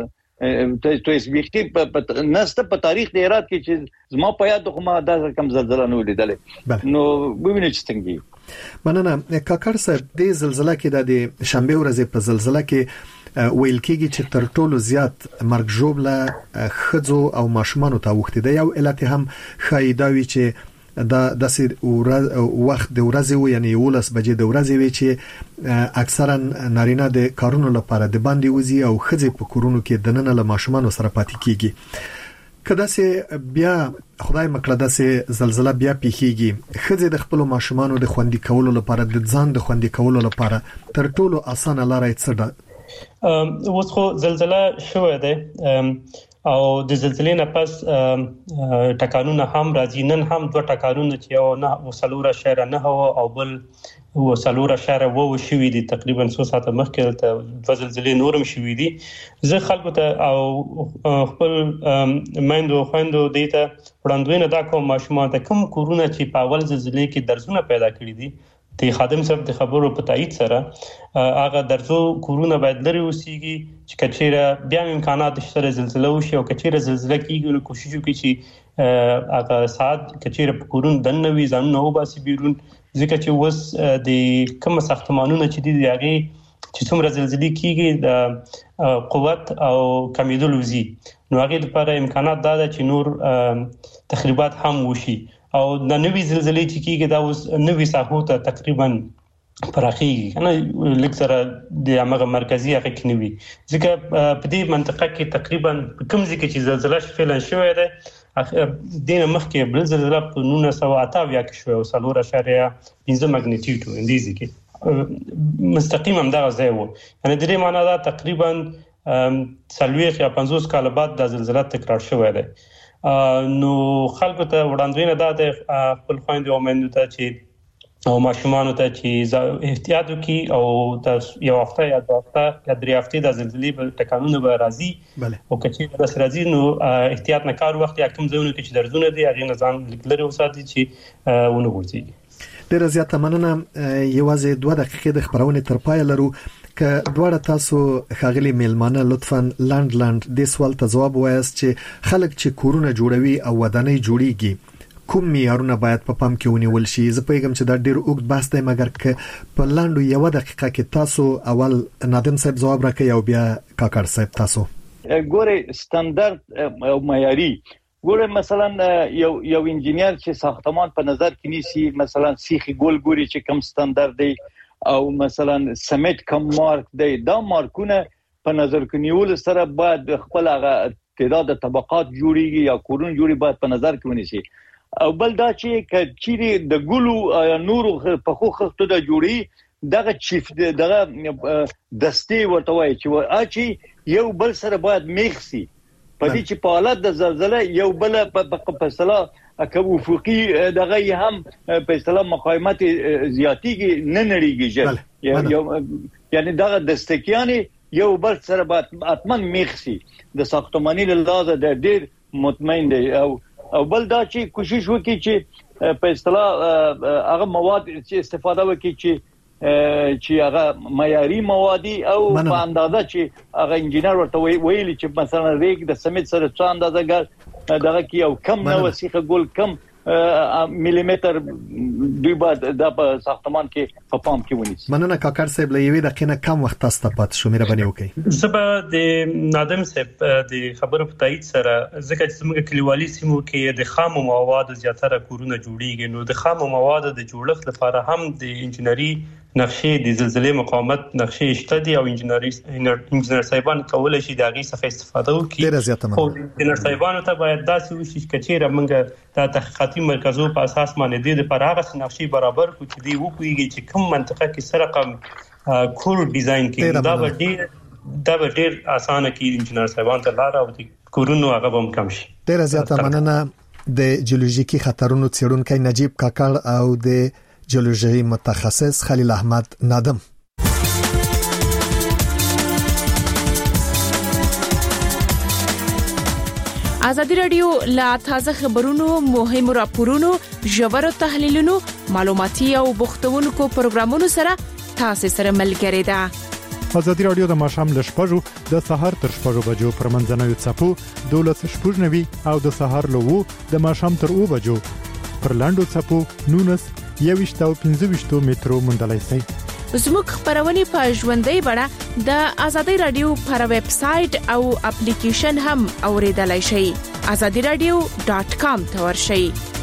تو اسبيختي نسته په تاریخ د هرات کې چې زما په یاد خو ما دا کم زلزلہ نه لیدلې نو ویني چې څنګه مننه کاکړ صاحب د زلزلہ کې د شنبه ورځې په زلزلہ کې ویل کېږي چې تر ټولو زیات مرګ ژوبله خځو او ماشومانو ته وخت دی یو علت هم خایداوي چې د سیر وخت د ورځې و یعنی 11 بجې د ورځې وی چې اکثرا نارینه د کارونو لپاره د باندې وزي او خځې په کورونو کې د نن له ماشومانو سره پاتې کیږي کله چې بیا خدای مکړه د زلزلہ بیا پیخیږي خځې د خپل ماشومانو د خوندي کولو لپاره د ځان د خوندي کولو لپاره تر ټولو اسانه لار څه ده اوس خو زلزلہ شوه ده او د زلزلې نه پس ټکانونه هم راځي نن هم دوه ټکانونه چې یو نه وسلوره شهر نه هوا او بل وسلوره شهر وو شوې دي تقریبا 100 ساعت مخکې ته د زلزلې نورم شوې دي زه خلکو ته او خپل مایندو خويندو دیته وړاندوینه دا کوم ماشومان ته کوم کورونه چې په اول زلزلې کې درزونه پیدا کړی دي د خادم صاحب د خبرو په تایید سره هغه درزو کورونه باید لري وسیږي چې کچېره بیا امکانات شته زلزلہ وشي او کچېره زلزلہ کیږي نو کوشش وکړي چې هغه ساعت کچېره په کورون دنوي ځانونه وباسي بیرون ځکه چې وس د کوم ساختمانونو چې دي هغه چې څومره زلزلې کیږي د قوت او کمیدل وزي نو هغه لپاره امکانات دا چې نور تخریبات هم وشي او د نوې زلزلې چې کیږي دا اوس نوې ساحو ته تقریبا پراخیږي کنه لکه د هغه مرکزی هغه کې نوي ځکه په دې منطقه کې تقریبا کوم ځکه چې زلزلہ فعلا شوې ده دینه مخکې بل زلزلہ په 1928 کې شوې او 4.5 ماګنیټیوډ اندیزي کې مستقیم هم دا ځای وو یعنی د دې معنی دا تقریبا 40 یا 50 کال بعد د زلزلہ تکرار شوې ده نو خلکو ته وړاندوینه ده د خپل خويندو او مېندو ته چې او ماشومان ته چې احتیاط وکړي او د یو هفته یا دوه هفته یا درې هفته د زلزلې په ټکانونو به راځي او کچې د راځي نو احتیاط نه کار وخت یا کوم ځایونه کې چې درزونه دي هغه نظام لیکلري وساتي چې ونه ورځي ډیر زیات مننه یوازې 2 دقیقې د خبرونه تر پای لرو که دواړه تاسو خاغلی میلمانه لطفاً لاند د سوال ته جواب وایاست چې خلک چې کورونه جوړوي او ودانۍ جوړیږي کوم معیارونه باید په پام کې ونیول شي زه پیغام چې دا ډیر اوږد بحث دی مګر که په لاندو یو دقیقه کې تاسو اول نادم صاحب جواب راکړئ او بیا کاکړ صاحب تاسو ګوره ستاندرد او معیاري ګوره مثلا یو انجینیر چې ساختمان په نظر کې نیسي مثلا سیخي ګول ګوري چې کوم ستاندرد دی او مثلا سمیت کم مارک دی دا مارکونه په نظر کې نیول سره باید خپل هغه تعداد طبقات جوړیږي یا کورون جوړي باید په نظر کې ونیسي او بل دا چې کچېری د ګلو نور په خو خښتو د جوړي دغه چیف دغه دستي ورته وایي چې اچي یو بل سره باید میخسي په دې چې په حالت د زلزلہ یو بل په اصطلاح کوم افقي دغه هم په اصطلاح مقاومت زیاتیږي نه نړیږي یعنی دغه دستکیانی یو بل سره باید اتمن میخسي د ساختماني لحاظه د ډیر مطمئن دی او بل دا چې کوشش وکړي چې په اصطلاح هغه مواد چې استفاده وکړي چې هغه معیاري موادي او په اندازه چې هغه انجینر ورته ویلي چې مثلا ریګ د سمیت سره څو اندازه ګر دغه کې او کم نو وسیخه ګول کم ملیمتر دوی بعد د ساختمان کې په پام کې ونیسي مننه کاکړ صاحب لوي د قینه کم وخت تاسو ته پات شو مهرباني وکړئ زبا د نادم صاحب د خبرو په تایید سره ځکه چې موږ کلیوالي سیمو کې د خام موادو زیاتره کورونه جوړیږي نو د خام موادو د جوړښت لپاره هم د انجنیری نقشې د زلزلې مقاومت نقشې شته دي او انجنیر صاحبان کولای شي د هغه څخه استفاده وکړي او انجنیر صاحبانو ته باید داسې وشي چې چیرې موږ د تحقیقاتي مرکزو په اساس باندې د لپاره هغه نقشې برابر کړو چې دی وکړي چې کوم منطقه کې سره رقم کور ډیزاین کې دا به ډیر اسانه کې انجنیر صاحبان ته لار او د کورونو هغه هم کم شي ډیر زیاته مننه د جیولوژیکي خطرونو څېړونکي نجیب کاکړ او د جیولوژي متخصص خلیل احمد نادم ازادي رادیو لا تازه خبرونو مهم راپورونو ژور تحلیلونو معلوماتي او بوختونکو پروګرامونو سره تاسو سره ملګری ده ازادي رادیو د ماشام ل شپږو د سحر تر 6 بجو پر منځنوي چپو 12:90 او د سحر له 2 د ماشام تر 2 بجو پر لاندو چپو 19 او 15 مترو مندلای سي. زموږ خبرونه په ژوندۍ بڼه د ازادي رادیو پر ویب سټ او اپلیکیشن هم اوریدلای شئ. azadiradio.com ته ورشئ.